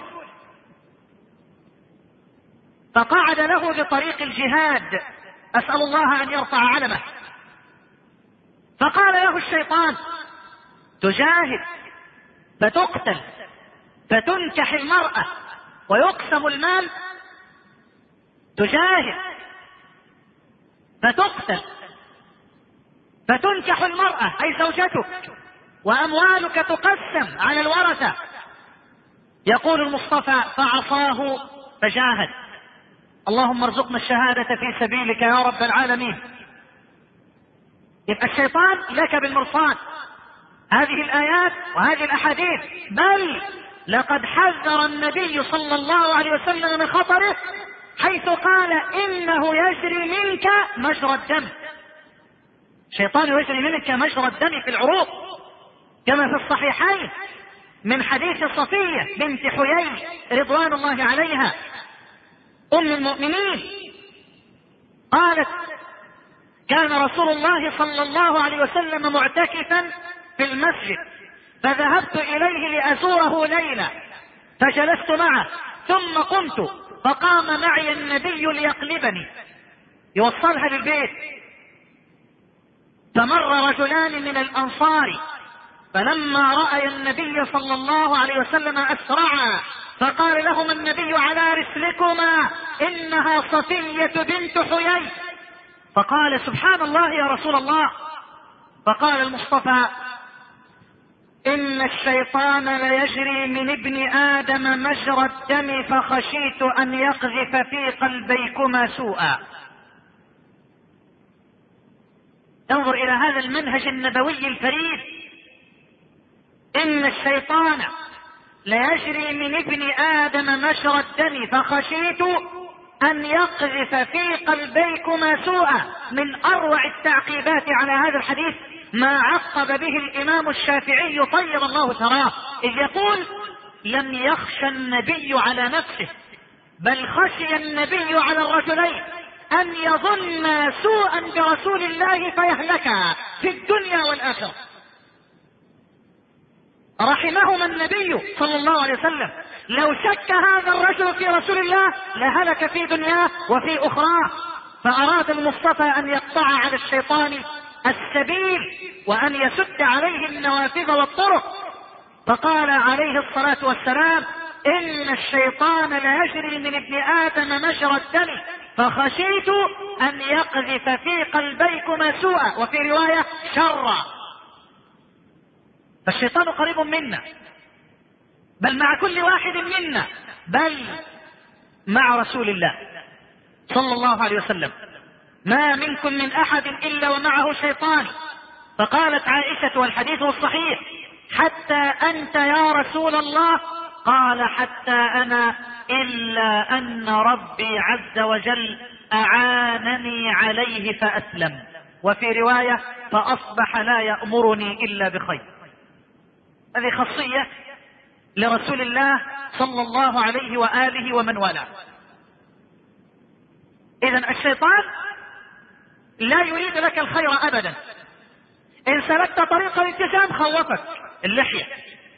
Speaker 2: فقعد له بطريق الجهاد، أسأل الله أن يرفع علمه. فقال له الشيطان تجاهد فتقتل فتنكح المرأة ويقسم المال، تجاهد فتقتل فتنكح المرأة أي زوجتك وأموالك تقسم على الورثة. يقول المصطفى فعصاه فجاهد. اللهم ارزقنا الشهادة في سبيلك يا رب العالمين. يبقى الشيطان لك بالمرصاد. هذه الآيات وهذه الأحاديث، بل لقد حذر النبي صلى الله عليه وسلم من خطره حيث قال إنه يجري منك مجرى الدم. الشيطان يجري منك مجرى الدم في العروق، كما في الصحيحين من حديث صفية بنت حيي رضوان الله عليها أم المؤمنين قالت كان رسول الله صلى الله عليه وسلم معتكفا في المسجد، فذهبت إليه لأزوره ليلة فجلست معه، ثم قمت فقام معي النبي ليقلبني يوصلها للبيت، فمر رجلان من الأنصار فلما رأى النبي صلى الله عليه وسلم أسرعا، فقال لهم النبي على رسلكما إنها صفية بنت حيي. فقال سبحان الله يا رسول الله. فقال المصطفى إن الشيطان ليجري من ابن آدم مجرى الدم، فخشيت أن يقذف في قلبيكما سوءا. انظر إلى هذا المنهج النبوي الفريد. إن الشيطان ليجري من ابن آدم مجرى الدم، فخشيت أن يقذف في قلبيكما سوءا. من أروع التعقيبات على هذا الحديث ما عقب به الإمام الشافعي طيب الله ثراه، إذ يقول لم يخشى النبي على نفسه، بل خشي النبي على الرجلين أن يظن سوءا برسول الله فيهلكا في الدنيا والآخرة. رحمهما النبي صلى الله عليه وسلم. لو شك هذا الرجل في رسول الله لهلك في دنياه وفي أخراه. فأراد المصطفى أن يقطع على الشيطان السبيل وأن يسد عليه النوافذ والطرق، فقال عليه الصلاة والسلام إن الشيطان ليجري من ابن آدم مجرى الدم، فخشيت أن يقذف في قلبيكما سوءا، وفي رواية شرا. فالشيطان قريب منا، بل مع كل واحد منا، بل مع رسول الله صلى الله عليه وسلم. ما منكم من أحد إلا ومعه شيطان. فقالت عائشة والحديث الصحيح حتى أنت يا رسول الله؟ قال حتى أنا، إلا أن ربي عز وجل أعانني عليه فأسلم. وفي رواية فأصبح لا يأمرني إلا بخير. هذه خاصية لرسول الله صلى الله عليه وآله ومن والاه. إذن الشيطان لا يريد لك الخير أبدا. إن سلكت طريق الالتزام خوفك، اللحية،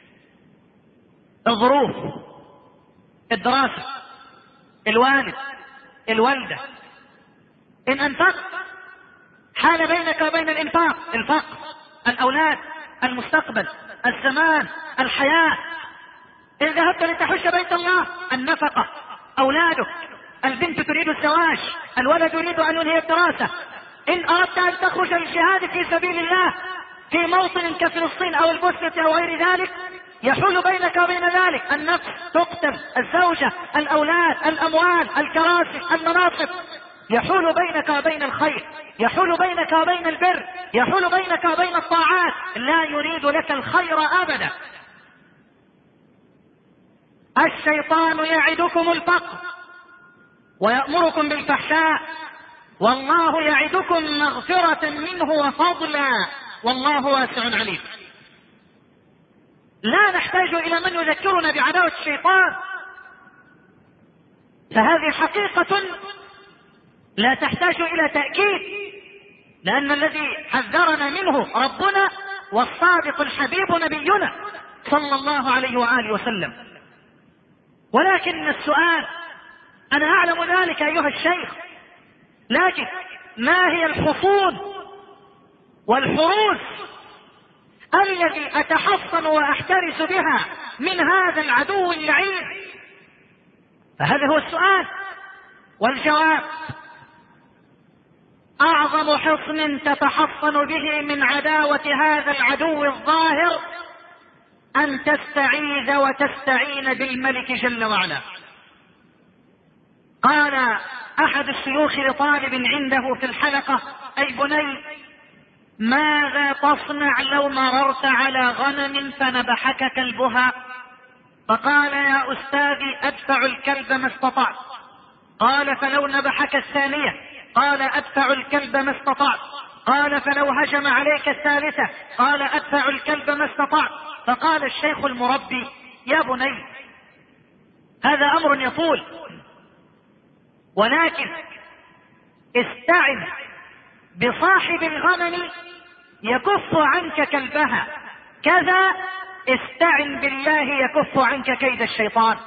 Speaker 2: الظروف، الدراسة، الوالد، الوالدة. إن أنفقت حال بينك وبين الإنفاق، الفقر، الأولاد، المستقبل، الزمان، الحياة. إن ذهبت لتحج بيت الله، النفقة، أولادك، البنت تريد الزواج، الولد يريد أن ينهي الدراسة. إن أردت أن تخرج للجهاد في سبيل الله في موطن كفلسطين أو البوسنة أو غير ذلك، يحول بينك وبين ذلك النفس تقتل، الزوجة، الأولاد، الأموال، الكراسي، المناصب. يحول بينك وبين الخير، يحول بينك وبين البر، يحول بينك وبين الطاعات. لا يريد لك الخير أبدا. الشيطان يعدكم الفقر ويأمركم بالفحشاء، والله يعدكم مغفرة منه وفضلا، والله واسع عليم. لا نحتاج إلى من يذكرنا بعداوة الشيطان، فهذه حقيقة لا تحتاج إلى تأكيد، لأن الذي حذرنا منه ربنا والصادق الحبيب نبينا صلى الله عليه وآله وسلم. ولكن السؤال، أنا أعلم ذلك أيها الشيخ، لكن ما هي الحصون والحروس التي أتحصن وأحترس بها من هذا العدو اللعين؟ فهذا هو السؤال. والجواب
Speaker 1: أعظم حصن تتحصن به من عداوة هذا العدو الظاهر أن تستعيذ وتستعين بالملك جل وعلا. قال أحد الشيوخ لطالب عنده في الحلقة: أي بني، ماذا تصنع لو مررت على غنم فنبحك كلبها؟ فقال: يا أستاذي أدفع الكلب ما استطعت. قال: فلو نبحك الثانية؟ قال: أدفع الكلب ما استطعت. قال: فلو هجم عليك الثالثة؟ قال: أدفع الكلب ما استطعت. فقال الشيخ المربي: يا بني، هذا أمر يطول، ولكن استعن بصاحب الغنم يكف عنك كلبها، كذا استعن بالله يكف عنك كيد الشيطان.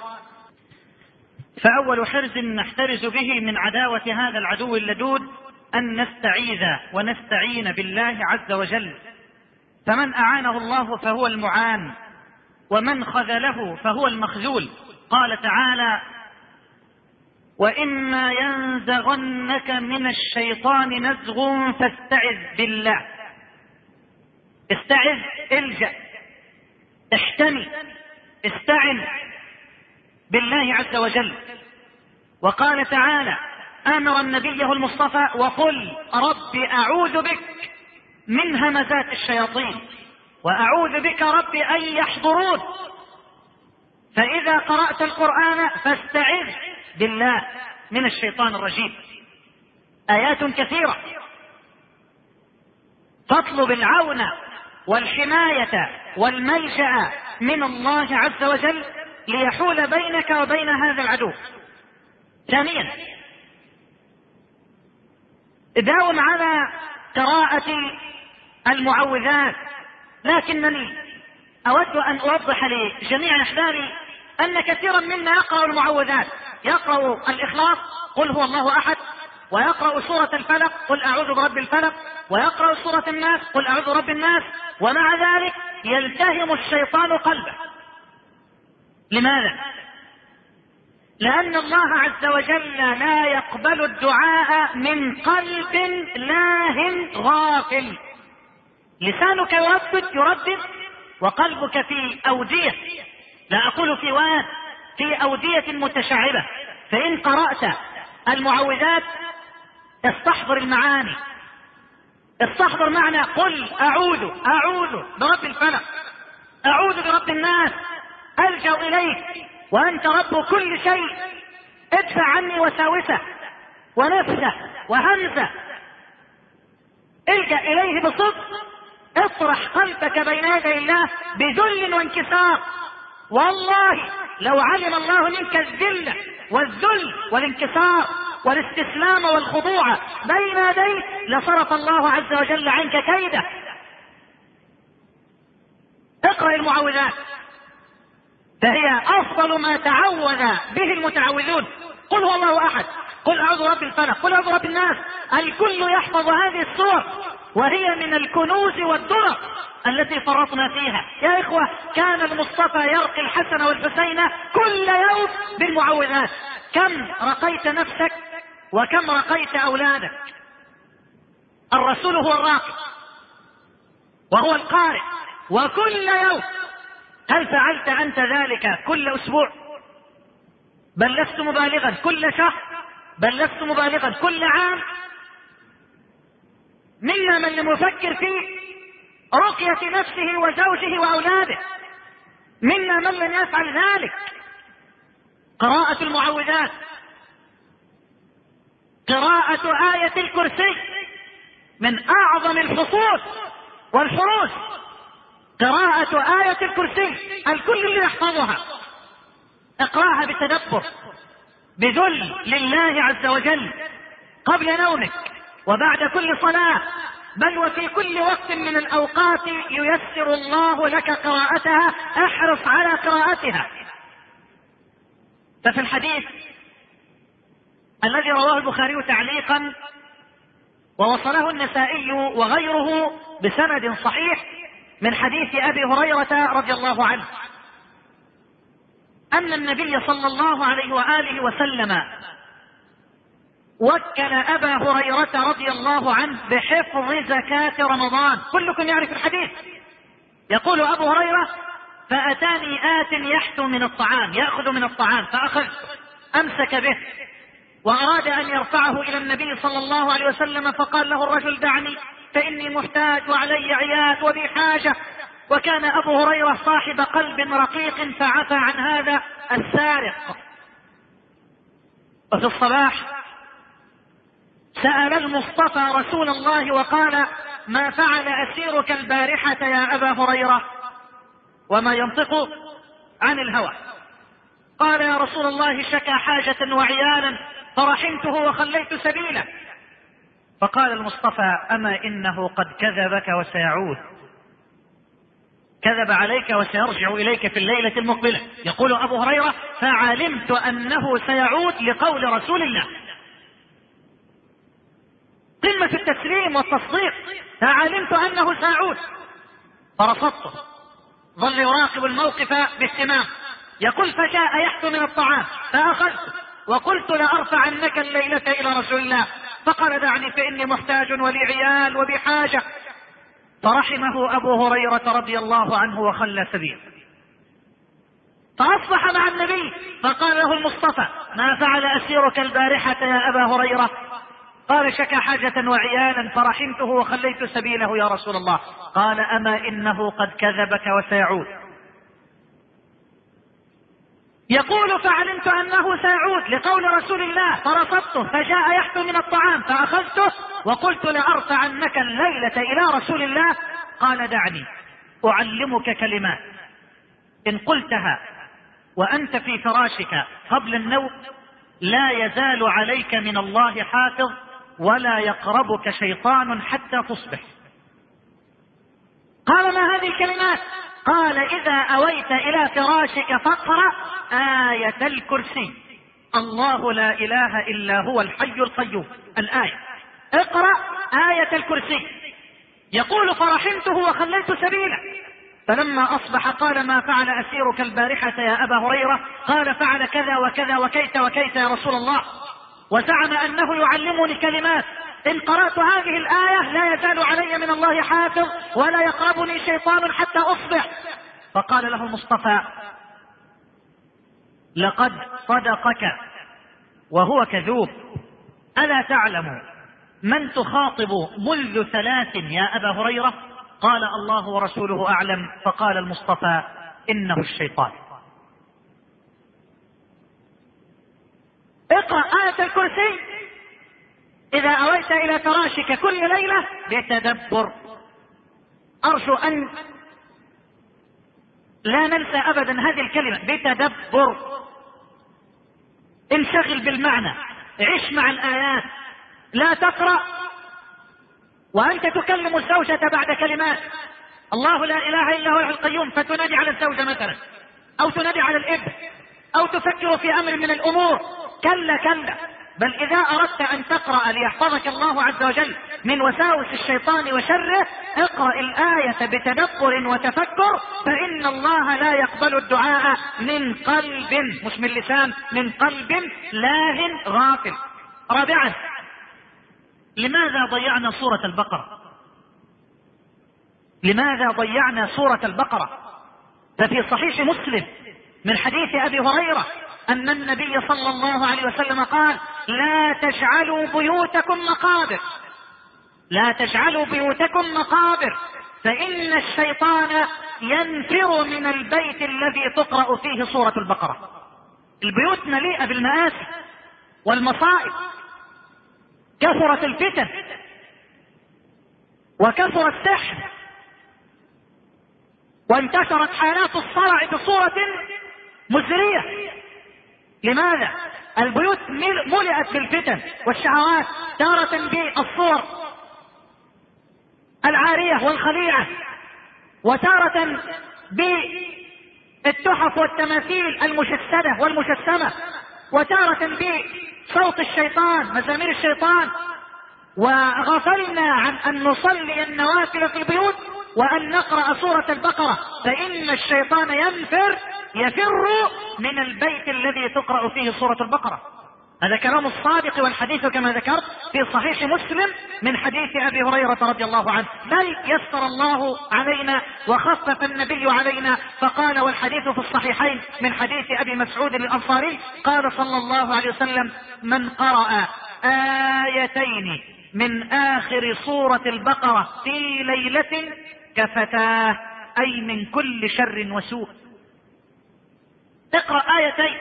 Speaker 1: فأول حرز نحترز به من عداوة هذا العدو اللدود أن نستعيذ ونستعين بالله عز وجل، فمن أعانه الله فهو المعان، ومن خذله فهو المخذول. قال تعالى: وإما ينزغنك من الشيطان نزغ فاستعذ بالله. استعذ، الجأ، احتمي، استعن بالله عز وجل. وقال تعالى آمرا نبيه المصطفى: وقل رب أعوذ بك من همزات الشياطين وأعوذ بك رب أن يحضرون. فإذا قرأت القرآن فاستعذ بالله من الشيطان الرجيم. آيات كثيرة تطلب العون والحماية والملجأ من الله عز وجل ليحول بينك وبين هذا العدو. ثانيا، داوم على قراءة المعوذات، لكنني أود أن أوضح لجميع أحبابي أن كثيرا منا يقرأ المعوذات، يقرأ الإخلاص قل هو الله أحد، ويقرأ سورة الفلق قل أعوذ برب الفلق، ويقرأ سورة الناس قل أعوذ برب الناس، ومع ذلك يلتهم الشيطان قلبه. لماذا؟ لأن الله عز وجل لا يقبل الدعاء من قلب لاه غافل. لسانك يردد يردد وقلبك في أودية، لا أقول في واد، في أودية متشعبة. فإن قرأت المعوذات استحضر المعاني، استحضر معنى قل أعوذ أعوذ برب الفلق، أعوذ برب الناس، ألجأ إليك وأنت رب كل شيء، ادفع عني وساوسه ونفسه وهمزه، الجأ إليه بصدق، اطرح قلبك بين يدي الله بذل وانكسار. والله لو علم الله منك الذل والذل والانكسار والاستسلام والخضوع بين يديه لصرف الله عز وجل عنك كيده. اقرأ المعوذات، فهي أفضل ما تعوذ به المتعوذون. قل هو الله أحد، قل أعوذ برب الفلق، قل أعوذ برب الناس. الكل يحفظ هذه السور، وهي من الكنوز والدرر التي فرطنا فيها. يا إخوة، كان المصطفى يرقي الحسن والحسين كل يوم بالمعوذات. كم رقيت نفسك وكم رقيت أولادك؟ الرسول هو الراقي وهو القارئ، وكل يوم. هل فعلت أنت ذلك كل أسبوع؟ بل لست مبالغا كل شهر، بل لست مبالغا كل عام. منا من لم يفكر في رقية نفسه وزوجه وأولاده، منا من لم يفعل ذلك. قراءة المعوذات، قراءة آية الكرسي من أعظم الفصول والفروس. قراءة آية الكرسي الكل اللي يحفظها، اقرأها بتدبر بذل لله عز وجل قبل نومك وبعد كل صلاة، بل وفي كل وقت من الأوقات ييسر الله لك قراءتها، احرص على قراءتها. ففي الحديث الذي رواه البخاري تعليقا ووصله النسائي وغيره بسند صحيح من حديث أبي هريرة رضي الله عنه أن النبي صلى الله عليه وآله وسلم
Speaker 2: وكل أبا هريرة رضي الله عنه بحفظ زكاة رمضان. كلكم يعرف الحديث. يقول أبو هريرة: فأتاني آت يحثو من الطعام، يأخذ من الطعام، فأخذت، أمسك به وأراد أن يرفعه إلى النبي صلى الله عليه وسلم، فقال له الرجل: دعني فإني محتاج وعلي عيال وبي حاجة. وكان أبو هريرة صاحب قلب رقيق فعفى عن هذا السارق. وفي الصباح سأل المصطفى رسول الله وقال: ما فعل أسيرك البارحة يا أبا هريرة؟ وما ينطق عن الهوى. قال: يا رسول الله شكى حاجة وعيالا فرحمته وخليت سبيله. فقال المصطفى: أما إنه قد كذبك وسيعود، كذب عليك وسيرجع إليك في الليلة المقبلة. يقول أبو هريرة: فعلمت أنه سيعود لقول رسول الله. قمة التسليم والتصديق. فعلمت أنه سيعود فرصدته. ظل يراقب الموقف باهتمام. يقول: فجاء يحثو من الطعام فأخذت وقلت: لأرفعنك الليلة إلى رسول الله. فقال: دعني فإني محتاج ولي عيال وبحاجة. فرحمه أبو هريرة رضي الله عنه وخلى سبيله. فأصبح مع النبي فقال له المصطفى: ما فعل أسيرك البارحة يا أبا هريرة؟ قال: شكى حاجة وعيالا فرحمته وخليت سبيله يا رسول الله. قال: أما إنه قد كذبك وسيعود. يقول: فعلمت أنه سيعود لقول رسول الله فرصدته، فجاء يحثو من الطعام فأخذته وقلت: لأرفعنك الليلة إلى رسول الله. قال: دعني أعلمك كلمات إن قلتها وأنت في فراشك قبل النوم لا يزال عليك من الله حافظ ولا يقربك شيطان حتى تصبح. قال: ما هذه الكلمات؟ قال: إذا أويت إلى فراشك فاقرأ آية الكرسي: الله لا إله إلا هو الحي القيوم. الآية. اقرأ آية الكرسي. يقول: فرحمته وخليت سبيله. فلما أصبح قال: ما فعل أسيرك البارحة يا أبا هريرة؟ قال: فعل كذا وكذا وكيت وكيت يا رسول الله، وزعم أنه يعلمني كلمات إن قرأت هذه الآية لا يزال علي من الله حافظ ولا يقربني شيطان حتى أصبح. فقال له المصطفى: لقد صدقك وهو كذوب، ألا تعلم من تخاطب منذ ثلاث يا أبا هريرة؟ قال: الله ورسوله أعلم. فقال المصطفى: إنه الشيطان. اقرأ آية الكرسي إذا أويت إلى فراشك كل ليلة بتدبر. أرجو أن لا ننسى أبدا هذه الكلمة، بتدبر. انشغل بالمعنى، عش مع الآيات. لا تقرأ وأنت تكلم الزوجة بعد كلمات الله لا إله إلا هو الحي القيوم فتنادي على الزوجة مثلا، أو تنادي على الابن، أو تفكر في أمر من الأمور. كلا كلا، بل إذا أردت أن تقرأ ليحفظك الله عز وجل من وساوس الشيطان وشره، اقرأ الآية بتدبر وتفكر، فإن الله لا يقبل الدعاء من قلب، مش من لسان، من قلب لاه غافل. رابعا، لماذا ضيعنا سورة البقرة؟ لماذا ضيعنا سورة البقرة؟ ففي صحيح مسلم من حديث أبي هريرة أن النبي صلى الله عليه وسلم قال: لا تجعلوا بيوتكم مقابر، لا تجعلوا بيوتكم مقابر، فإن الشيطان ينفر من البيت الذي تقرأ فيه سورة البقرة. البيوت مليئة بالمآسي والمصائب، كثرت الفتن وكثر السحر وانتشرت حالات الصرع بصورة مزرية. لماذا؟ البيوت ملئت بالفتن والشهوات، تارة بالصور العارية والخليعة، وتارة بالتحف والتماثيل المجسدة والمجسمة، وتارة بصوت الشيطان، مزامير الشيطان. وغفلنا عن أن نصلي النوافل في البيوت وأن نقرأ سورة البقرة، فإن الشيطان ينفر يفر من البيت الذي تقرأ فيه سورة البقرة. هذا كلام الصادق، والحديث كما ذكرت في صحيح مسلم من حديث أبي هريرة رضي الله عنه. بل يسر الله علينا وخفف النبي علينا فقال، والحديث في الصحيحين من حديث أبي مسعود الأنصاري قال صلى الله عليه وسلم: من قرأ آيتين من آخر سورة البقرة في ليلة كفتاه، أي من كل شر وسوء. تقرأ آيتين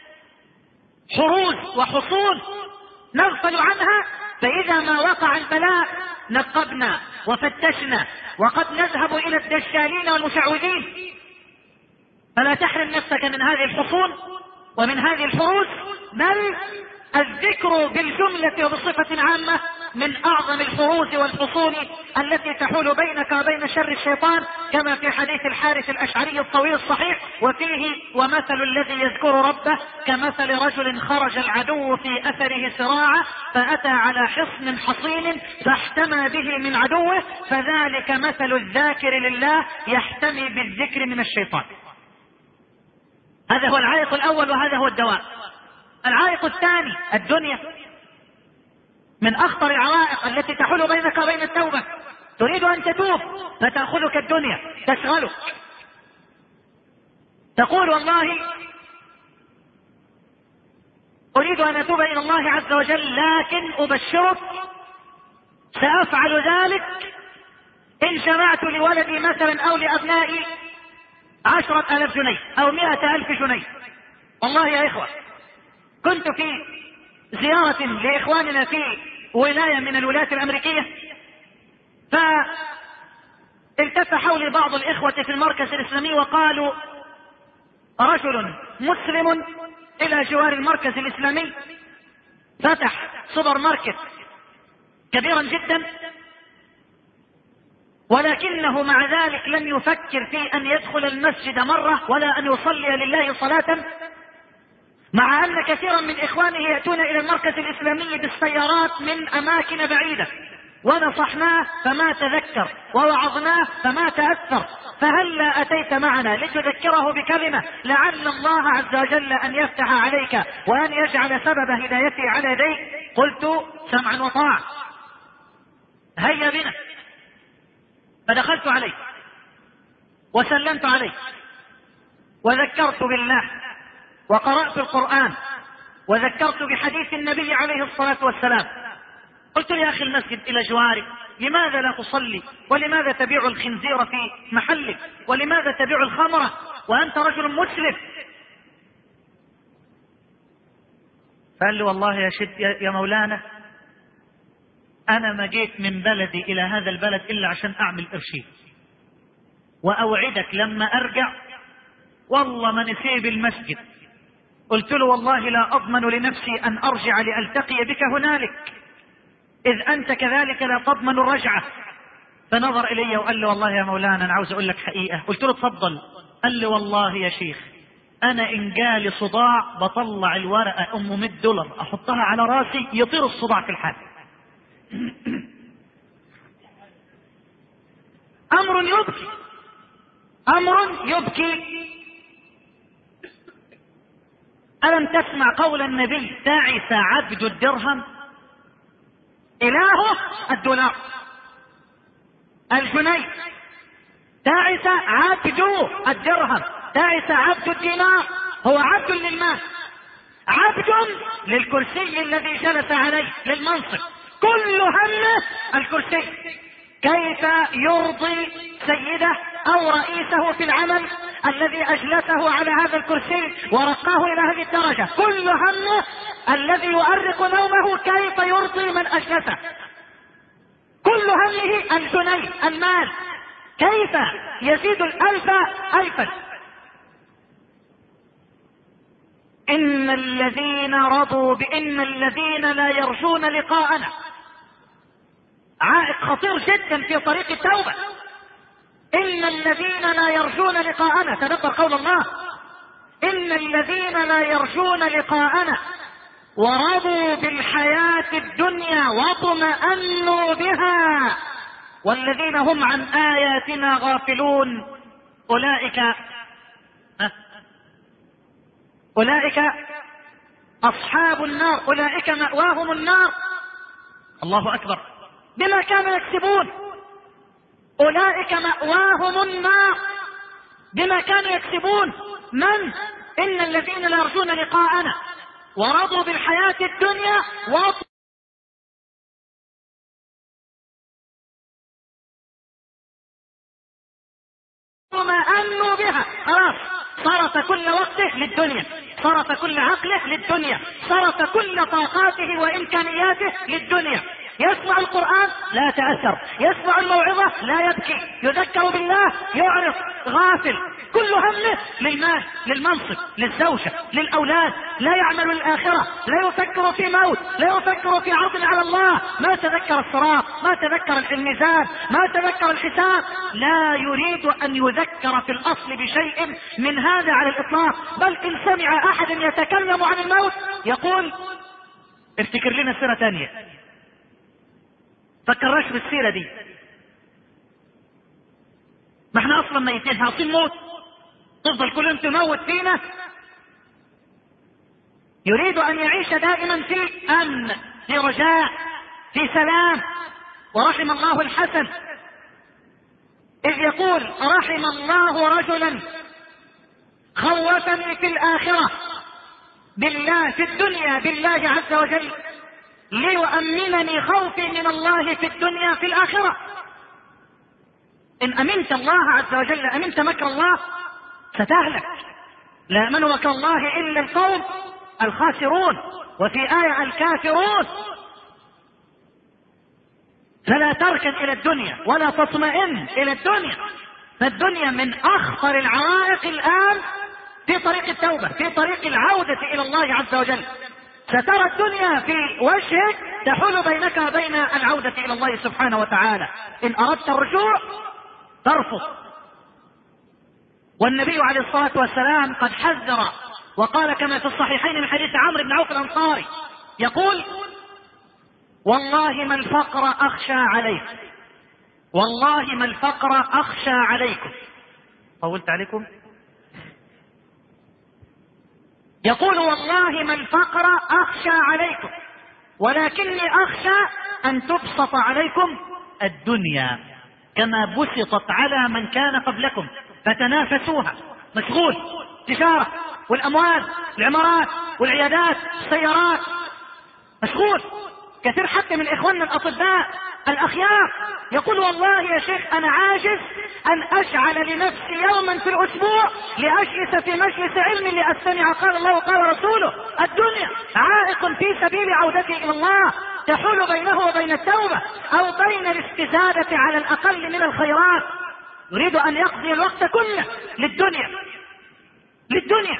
Speaker 2: حروز وحصول نغفل عنها، فإذا ما وقع البلاء نقبنا وفتشنا، وقد نذهب إلى الدجالين والمشعوذين. فلا تحرم نفسك من هذه الحصول ومن هذه الحروز، بل الذكر بالجملة وبصفة عامة من أعظم الحروز والحصول التي تحول بينك وبين شر الشيطان، كما في حديث الحارث الأشعري الطويل الصحيح وفيه: ومثل الذي يذكر ربه كمثل رجل خرج العدو في أثره سراعا فأتى على حصن حصين فاحتمى به من عدوه، فذلك مثل الذاكر لله يحتمي بالذكر من الشيطان. هذا هو العائق الأول، وهذا هو الدواء. العائق الثاني الدنيا، من أخطر العوائق التي تحول بينك وبين التوبة. تريد أن تتوب فتأخذك الدنيا تشغلك، تقول: والله أريد أن أتوب إلى الله عز وجل، لكن أبشرك سأفعل ذلك إن جمعت لولدي مثلا أو لأبنائي عشرة ألاف جنيه أو مئة ألف جنيه. والله يا إخوة، كنت في زيارة لإخواننا في ولاية من الولايات الأمريكية، فالتف حولي بعض الإخوة في المركز الإسلامي وقالوا: رجل مسلم إلى جوار المركز الإسلامي فتح سوبر ماركت كبيرا جدا، ولكنه مع ذلك لم يفكر في أن يدخل المسجد مرة ولا أن يصلي لله صلاة، مع أن كثيرا من إخوانه يأتون إلى المركز الإسلامي بالسيارات من أماكن بعيدة، ونصحناه فما تذكر ووعظناه فما تأثر. فهلا أتيت معنا لتذكره بكلمة لعل الله عز وجل أن يفتح عليك وأن يجعل سبب هدايتي على يديك؟ قلت: سمعا وطاعة، هيا بنا. فدخلت عليه وسلمت عليه وذكرت بالله وقرأت القرآن وذكرت بحديث النبي عليه الصلاة والسلام. قلت: يا أخي، المسجد إلى جوارك، لماذا لا تصلي؟ ولماذا تبيع الخنزير في محلك؟ ولماذا تبيع الخمرة وأنت رجل مسلم؟ قال لي: والله يا شد يا مولانا، أنا ما جيت من بلدي إلى هذا البلد إلا عشان أعمل إرشيد، وأوعدك لما أرجع والله ما نسيب المسجد. قلت له: والله لا أضمن لنفسي أن أرجع لألتقي بك هنالك، إذ أنت كذلك لا تضمن الرجعة. فنظر إلي وقال لي: والله يا مولانا أنا عاوز أقول لك حقيقة. قلت له: تفضل. قال لي: والله يا شيخ، أنا إن جالي صداع بطلع الورقة أم مئة دولار أحطها على راسي يطير الصداع في الحال. أمر يبكي، أمر يبكي. ألم تسمع قول النبي: تعس عبد الدرهم؟ إلهه الدولار، الجنيه. تعس عبد الدرهم، تعس عبد الدينار. هو عبد للمال، عبد للكرسي الذي جلس عليه، للمنصب، كل همه الكرسي. كيف يرضي سيده أو رئيسه في العمل الذي أجلسه على هذا الكرسي ورقاه إلى هذه الدرجة؟ كل همه الذي يؤرق نومه كيف يرضي من أجلسه. كل همه الجنيه، المال، كيف يزيد الألف ألفا. إن الذين رضوا بإن الذين لا يرجون لقاءنا، عائق خطير جدا في طريق التوبة. إن الذين لا يرجون لقاءنا، تذكر قول الله: إن الذين لا يرجون لقاءنا ورضوا بالحياة الدنيا واطمأنوا بها والذين هم عن آياتنا غافلون أولئك أولئك أصحاب النار أولئك مأواهم النار. الله أكبر. بما كانوا يكسبون. أولئك مأواهم النار بما كانوا يكسبون. من؟ إن الذين لا يرجون لقاءنا ورضوا بالحياة الدنيا وما أنوا بها. خلاص صرف كل وقته للدنيا، صرف كل عقله للدنيا، صرف كل طاقاته وإمكانياته للدنيا. يسمع القرآن لا تأثر، يسمع الموعظة لا يبكي، يذكر بالله يعرض غافل، كل همه للمال، للمنصب، للزوجة، للأولاد، لا يعمل الآخرة، لا يفكر في موت، لا يفكر في عرض على الله، ما تذكر الصراط، ما تذكر الميزان، ما تذكر الحساب، لا يريد أن يذكر في الأصل بشيء من هذا على الإطلاق. بل إن سمع أحد يتكلم عن الموت يقول افتكر لنا سنة ثانية، فكرناش بالسيرة دي، ما احنا اصلا ميتين، هنصير موت، تفضل كل يوم تموت فينا. يريد ان يعيش دائما في امن، في رجاء، في سلام. ورحم الله الحسن اذ يقول رحم الله رجلا خوفني في الاخرة بالله، في الدنيا بالله عز وجل، ليؤمنني خوفي من الله في الدنيا في الآخرة. إن أمنت الله عز وجل، أمنت مكر الله، ستهلك. لا يأمن مكر الله إلا القوم الخاسرون، وفي آية الكافرون. فلا تركن إلى الدنيا ولا تطمئن إلى الدنيا، فالدنيا من أخطر العوائق الآن في طريق التوبة، في طريق العودة إلى الله عز وجل. سترى الدنيا في وجهك تحول بينك وبين العودة إلى الله سبحانه وتعالى. إن أردت الرجوع ترفض. والنبي عليه الصلاة والسلام قد حذر وقال كما في الصحيحين من حديث عمرو بن عوف الأنصاري يقول والله ما الفقر أخشى عليكم، والله ما الفقر أخشى عليكم. طولت عليكم. يقول والله ما الفقر أخشى عليكم ولكني أخشى أن تبسط عليكم الدنيا كما بسطت على من كان قبلكم فتنافسوها. مشغول تجارة والأموال، العمارات والعيادات، السيارات، مشغول. كثير حتى من إخواننا الأطباء الأخيار يقول والله يا شيخ أنا عاجز أن أجعل لنفسي يوما في الأسبوع لأجلس في مجلس علم لأستمع قال الله وقال رسوله. الدنيا عائق في سبيل عودته إلى الله، تحول بينه وبين التوبة أو بين الاستزادة على الأقل من الخيرات. يريد أن يقضي الوقت كله للدنيا، للدنيا.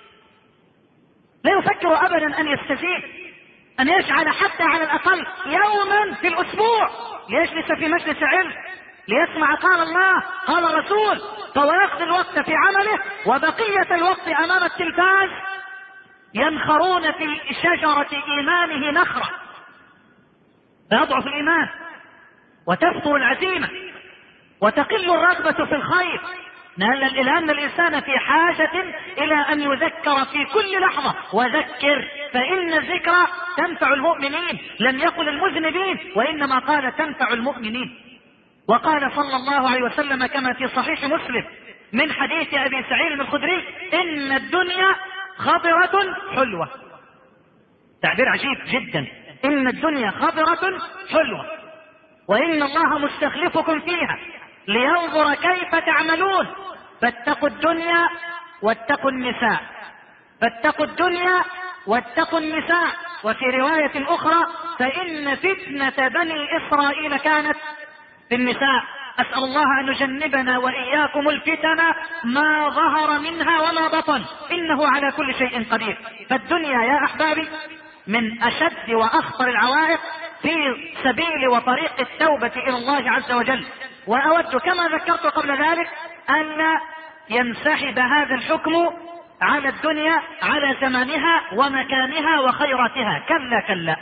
Speaker 2: لا يفكر أبدا أن يستزيد، أن يجعل حتى على الأقل يوما في الأسبوع ليجلس في مجلس علم ليسمع قال الله قال رسول، فهو يقضي الوقت في عمله وبقية الوقت أمام التلفاز ينخرون في شجرة إيمانه نخرة، فيضعف الإيمان وتفتر العزيمة وتقل الرغبة في الخير. لأن الإنسان في حاجة إلى أن يذكر في كل لحظة، وذكر فإن الذكرى تنفع المؤمنين، لم يقل المذنبين وإنما قال تنفع المؤمنين. وقال صلى الله عليه وسلم كما في صحيح مسلم من حديث أبي سعيد الخدري إن الدنيا خضرة حلوة. تعبير عجيب جدا، إن الدنيا خضرة حلوة وإن الله مستخلفكم فيها لينظر كيف تعملون، فاتقوا الدنيا واتقوا النساء، فاتقوا الدنيا واتقوا النساء. وفي رواية أخرى فإن فتنة بني إسرائيل كانت في النساء. أسأل الله أن يجنبنا وإياكم الفتن ما ظهر منها وما بطن، إنه على كل شيء قدير. فالدنيا يا أحبابي من أشد وأخطر العوائق في سبيل وطريق التوبة إلى الله عز وجل. وأود كما ذكرت قبل ذلك أن ينسحب هذا الحكم على الدنيا على زمانها ومكانها وخيراتها. كلا كلا،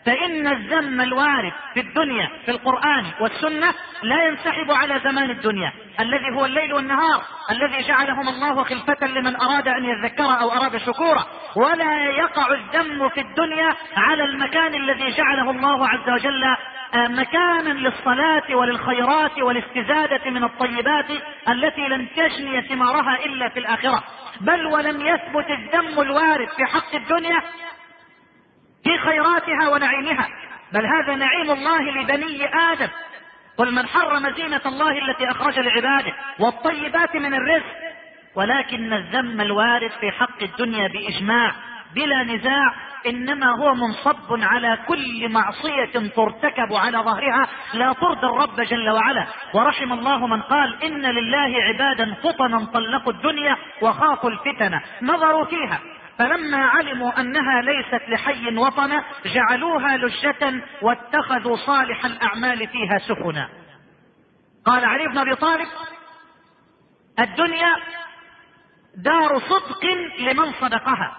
Speaker 2: فإن الذم الوارد في الدنيا في القرآن والسنة لا ينسحب على زمان الدنيا الذي هو الليل والنهار الذي جعلهم الله خلفة لمن أراد أن يذكر أو أراد شكورا، ولا يقع الذم في الدنيا على المكان الذي جعله الله عز وجل مكانا للصلاة وللخيرات والاستزادة من الطيبات التي لن تجني ثمارها إلا في الآخرة. بل ولم يثبت الذم الوارد في حق الدنيا في خيراتها ونعيمها، بل هذا نعيم الله لبني آدم. قل من حرم زينة الله التي أخرج لعباده والطيبات من الرزق. ولكن الذم الوارد في حق الدنيا بإجماع بلا نزاع إنما هو منصب على كل معصية ترتكب على ظهرها لا ترضي الرب جل وعلا. ورحم الله من قال إن لله عبادا فطنا طلقوا الدنيا وخافوا الفتنة، نظروا فيها فلما علموا أنها ليست لحي وطنا جعلوها لجة واتخذوا صالح الأعمال فيها سفنا. قال علي بن أبي طالب: الدنيا دار صدق لمن صدقها،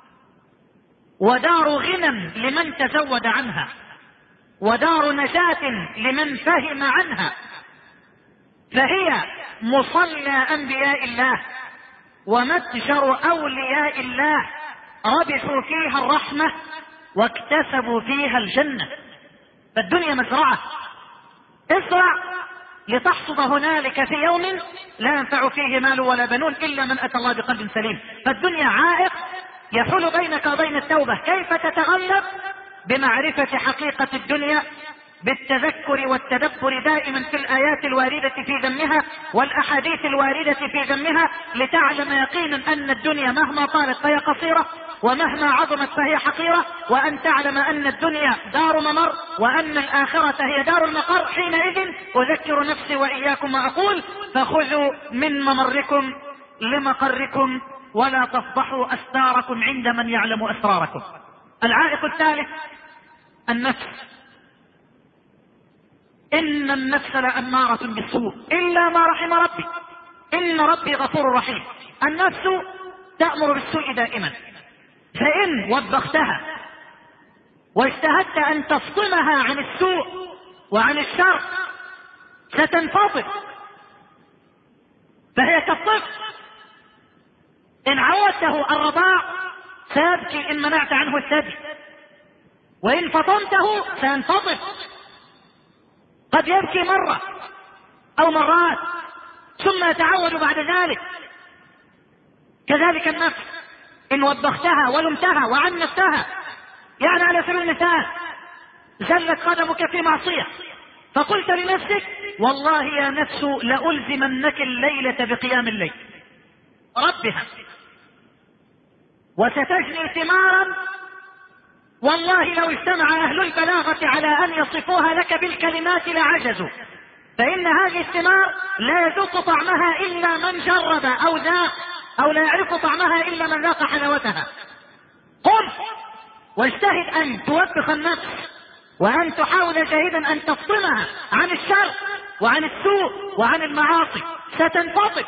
Speaker 2: ودار غنى لمن تزود عنها، ودار نجاة لمن فهم عنها، فهي مصلى أنبياء الله ومتجر أولياء الله ربحوا فيها الرحمة واكتسبوا فيها الجنة. فالدنيا مزرعة، ازرع لتحصد هنالك في يوم لا ينفع فيه مال ولا بنون إلا من أتى الله بقلب سليم. فالدنيا عائق يحول بينك وبين التوبة. كيف تتغلب؟ بمعرفة حقيقة الدنيا، بالتذكر والتدبر دائما في الآيات الواردة في ذمها والأحاديث الواردة في ذمها، لتعلم يقينا أن الدنيا مهما طالت فهي قصيرة، ومهما عظمت فهي حقيرة، وأن تعلم أن الدنيا دار ممر وأن الآخرة هي دار المقر. حينئذ أذكر نفسي وإياكم وأقول: فخذوا من ممركم لمقركم ولا تفضحوا أستاركم عند من يعلم أسراركم. العائق الثالث النفس. إن النفس لأمارة بالسوء إلا ما رحم ربي إن ربي غفور رحيم. النفس تأمر بالسوء دائما، فإن وبختها واجتهدت أن تفطمها عن السوء وعن الشر ستنفضل، فهي كالطفل إن عودته الرضاع سيبكي إن منعت عنه الثدي، وإن فطمته سينفضل، قد يبكي مرة أو مرات ثم يتعود بعد ذلك. كذلك النفس إن وبختها ولمتها وعنفتها، يعني على سبيل المثال زلت قدمك في معصية فقلت لنفسك: والله يا نفس لألزمنك الليلة بقيام الليل، ربها، وستجني ثمارا والله لو اجتمع أهل البلاغة على أن يصفوها لك بالكلمات لعجزوا. فإن هذه الثمار لا يذوق طعمها إلا من جرب أو ذاق، أو لا يعرف طعمها إلا من ذاق حلاوتها. قم واجتهد أن توبخ النفس، وأن تحاول جاهدا أن تفطمها عن الشر وعن السوء وعن المعاصي. ستنفضل،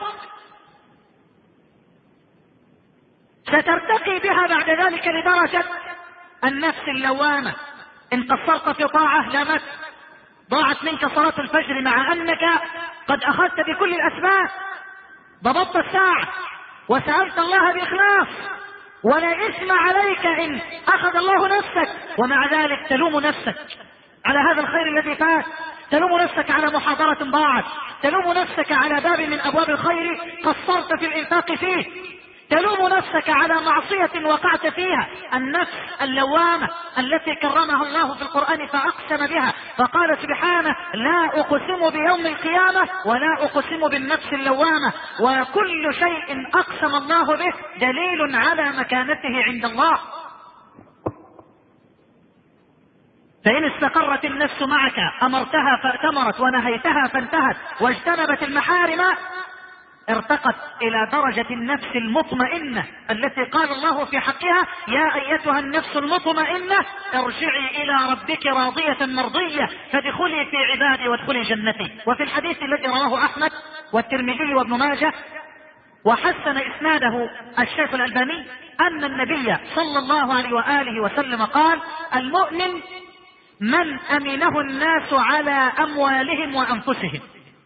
Speaker 2: سترتقي بها بعد ذلك لدرجة النفس اللوامة. إن قصرت في طاعة لامت، ضاعت منك صلاة الفجر مع أنك قد أخذت بكل الأسباب، ضبطت الساعة وسألت الله بإخلاص، ولا إثم عليك إن أخذ الله نفسك، ومع ذلك تلوم نفسك على هذا الخير الذي فات، تلوم نفسك على محاضرة ضاعت، تلوم نفسك على باب من أبواب الخير قصرت في الإنفاق فيه، تلوم نفسك على معصية وقعت فيها. النفس اللوامة التي كرمها الله في القرآن فأقسم بها، فقال سبحانه: لا أقسم بيوم القيامة ولا أقسم بالنفس اللوامة. وكل شيء أقسم الله به دليل على مكانته عند الله. فإن استقرت النفس معك أمرتها فأتمرت ونهيتها فانتهت واجتنبت المحارم، ارتقت إلى درجة النفس المطمئنة التي قال الله في حقها: يا أيتها النفس المطمئنة ارجعي إلى ربك راضية مرضية فادخلي في عبادي وادخلي جنتي. وفي الحديث الذي رواه أحمد والترمذي وابن ماجه وحسن إسناده الشيخ الألباني أن النبي صلى الله عليه وآله وسلم قال: المؤمن من أمنه الناس على أموالهم وأنفسهم.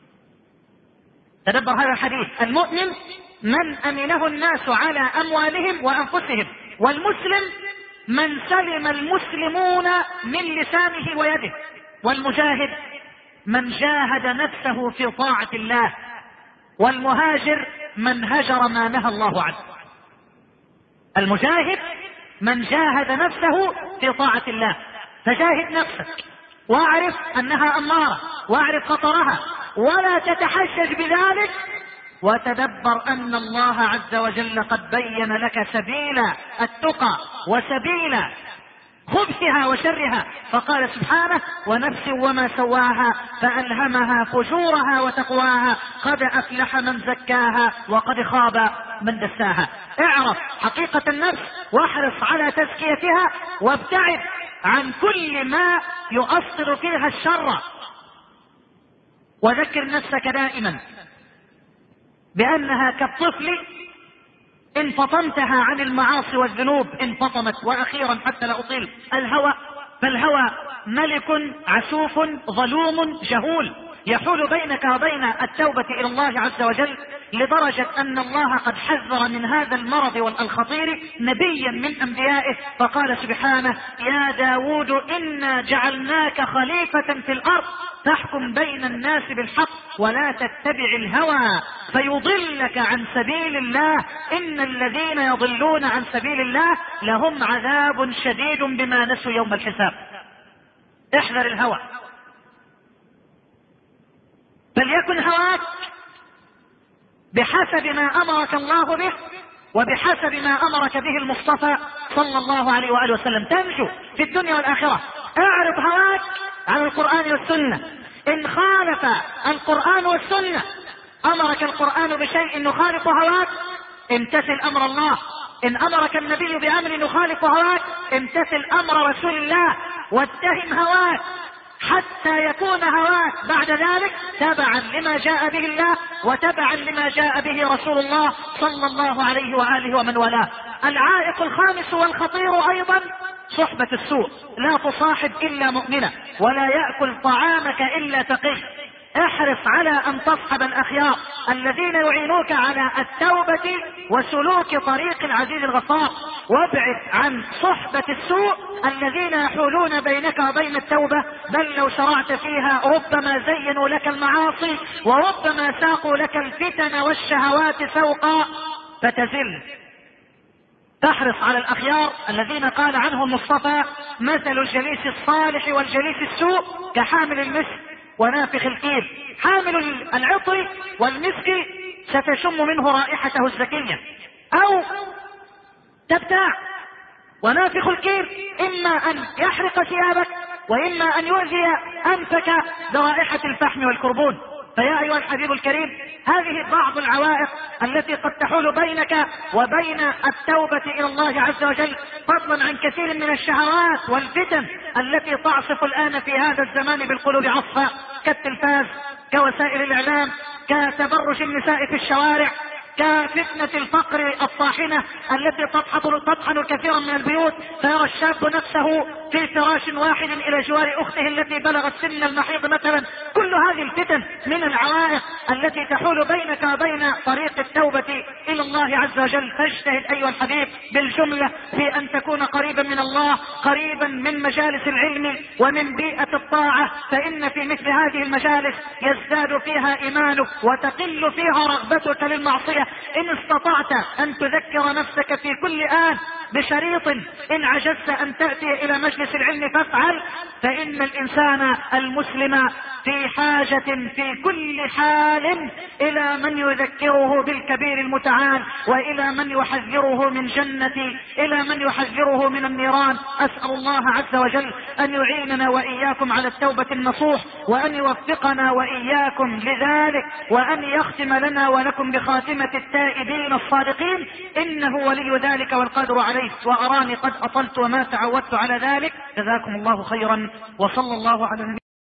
Speaker 2: تدبر هذا الحديث: المؤمن من أمنه الناس على أموالهم وأنفسهم، والمسلم من سلم المسلمون من لسانه ويده، والمجاهد من جاهد نفسه في طاعة الله، والمهاجر من هجر ما نهى الله عنه. المجاهد من جاهد نفسه في طاعة الله، فجاهد نفسك واعرف أنها أمارة، واعرف خطرها، ولا تتحجج بذلك، وتدبر أن الله عز وجل قد بين لك سبيل التقى وسبيل خبثها وشرها، فقال سبحانه: ونفس وما سواها فألهمها فجورها وتقواها قد أفلح من زكاها وقد خاب من دساها. اعرف حقيقة النفس واحرص على تزكيتها، وابتعد عن كل ما يؤصل فيها الشر، وذكر نفسك دائما بأنها كالطفل إن فطمتها عن المعاصي والذنوب انفطمت. وأخيرا حتى لا أطيل، الهوى، فالهوى ملك عسوف ظلوم جهول يحول بينك وبين التوبة إلى الله عز وجل، لدرجة أن الله قد حذر من هذا المرض الخطير نبيا من أنبيائه، فقال سبحانه: يا داود إنا جعلناك خليفة في الأرض تحكم بين الناس بالحق ولا تتبع الهوى فيضلك عن سبيل الله إن الذين يضلون عن سبيل الله لهم عذاب شديد بما نسوا يوم الحساب. احذر الهوى، فليكن هواك بحسب ما أمرك الله به وبحسب ما أمرك به المصطفى صلى الله عليه وآله وسلم، تنجو في الدنيا والآخرة. اعرض هواك على القرآن والسنة. إن خالف القرآن والسنة، أمرك القرآن بشيء يخالف هواك، امتثل أمر الله. إن أمرك النبي بأمر يخالف هواك، امتثل أمر رسول الله واتهم هواك حتى يكون هواك بعد ذلك تبعا لما جاء به الله وتبعا لما جاء به رسول الله صلى الله عليه وآله ومن والاه. العائق الخامس والخطير أيضا صحبة السوء. لا تصاحب إلا مؤمنة، ولا يأكل طعامك إلا تقي. احرص على أن تصحب الأخيار الذين يعينوك على التوبة وسلوك طريق العزيز الغفار، وابعد عن صحبة السوء الذين يحولون بينك وبين التوبة، بل لو شرعت فيها ربما زينوا لك المعاصي وربما ساقوا لك الفتن والشهوات سوقا فتزل. تحرص على الأخيار الذين قال عنهم المصطفى: مثل الجليس الصالح والجليس السوء كحامل المسك ونافخ الكير. حامل العطر والمسك ستشم منه رائحته الزكية، أو تبتاع، ونافخ الكير إما أن يحرق ثيابك وإما أن يؤذي أنفك برائحة الفحم والكربون. فيا أيها الحبيب الكريم، هذه بعض العوائق التي قد تحول بينك وبين التوبة إلى الله عز وجل، فضلا عن كثير من الشهوات والفتن التي تعصف الآن في هذا الزمان بالقلوب عصفا، كالتلفاز، كوسائل الإعلام، كتبرج النساء في الشوارع، كفتنة الفقر الطاحنة التي تطحن كثيرا من البيوت، فيرى الشاب نفسه في فراش واحد إلى جوار أخته التي بلغت سن المحيض مثلا. كل هذه الفتن من العوائق التي تحول بينك وبين طريق التوبة إلى الله عز وجل. فاجتهد أيها الحبيب بالجملة في أن تكون قريبا من الله، قريبا من مجالس العلم ومن بيئة الطاعة، فإن في مثل هذه المجالس يزداد فيها إيمانك وتقل فيها رغبتك للمعصية. إن استطعت أن تذكر نفسك في كل آن بشريط، إن عجزت أن تأتي إلى مجلس العلم فافعل، فإن الإنسان المسلم في حاجة في كل حال إلى من يذكره بالكبير المتعال، وإلى من يحذره من جنة، إلى من يحذره من النيران. أسأل الله عز وجل أن يعيننا وإياكم على التوبة النصوح، وأن يوفقنا وإياكم لذلك، وأن يختم لنا ولكم بخاتمة التائبين الصادقين، إنه ولي ذلك والقادر عليه. وأراني قد أطلت وما تعودت على ذلك. جزاكم الله خيرا، وصلى الله على النبي.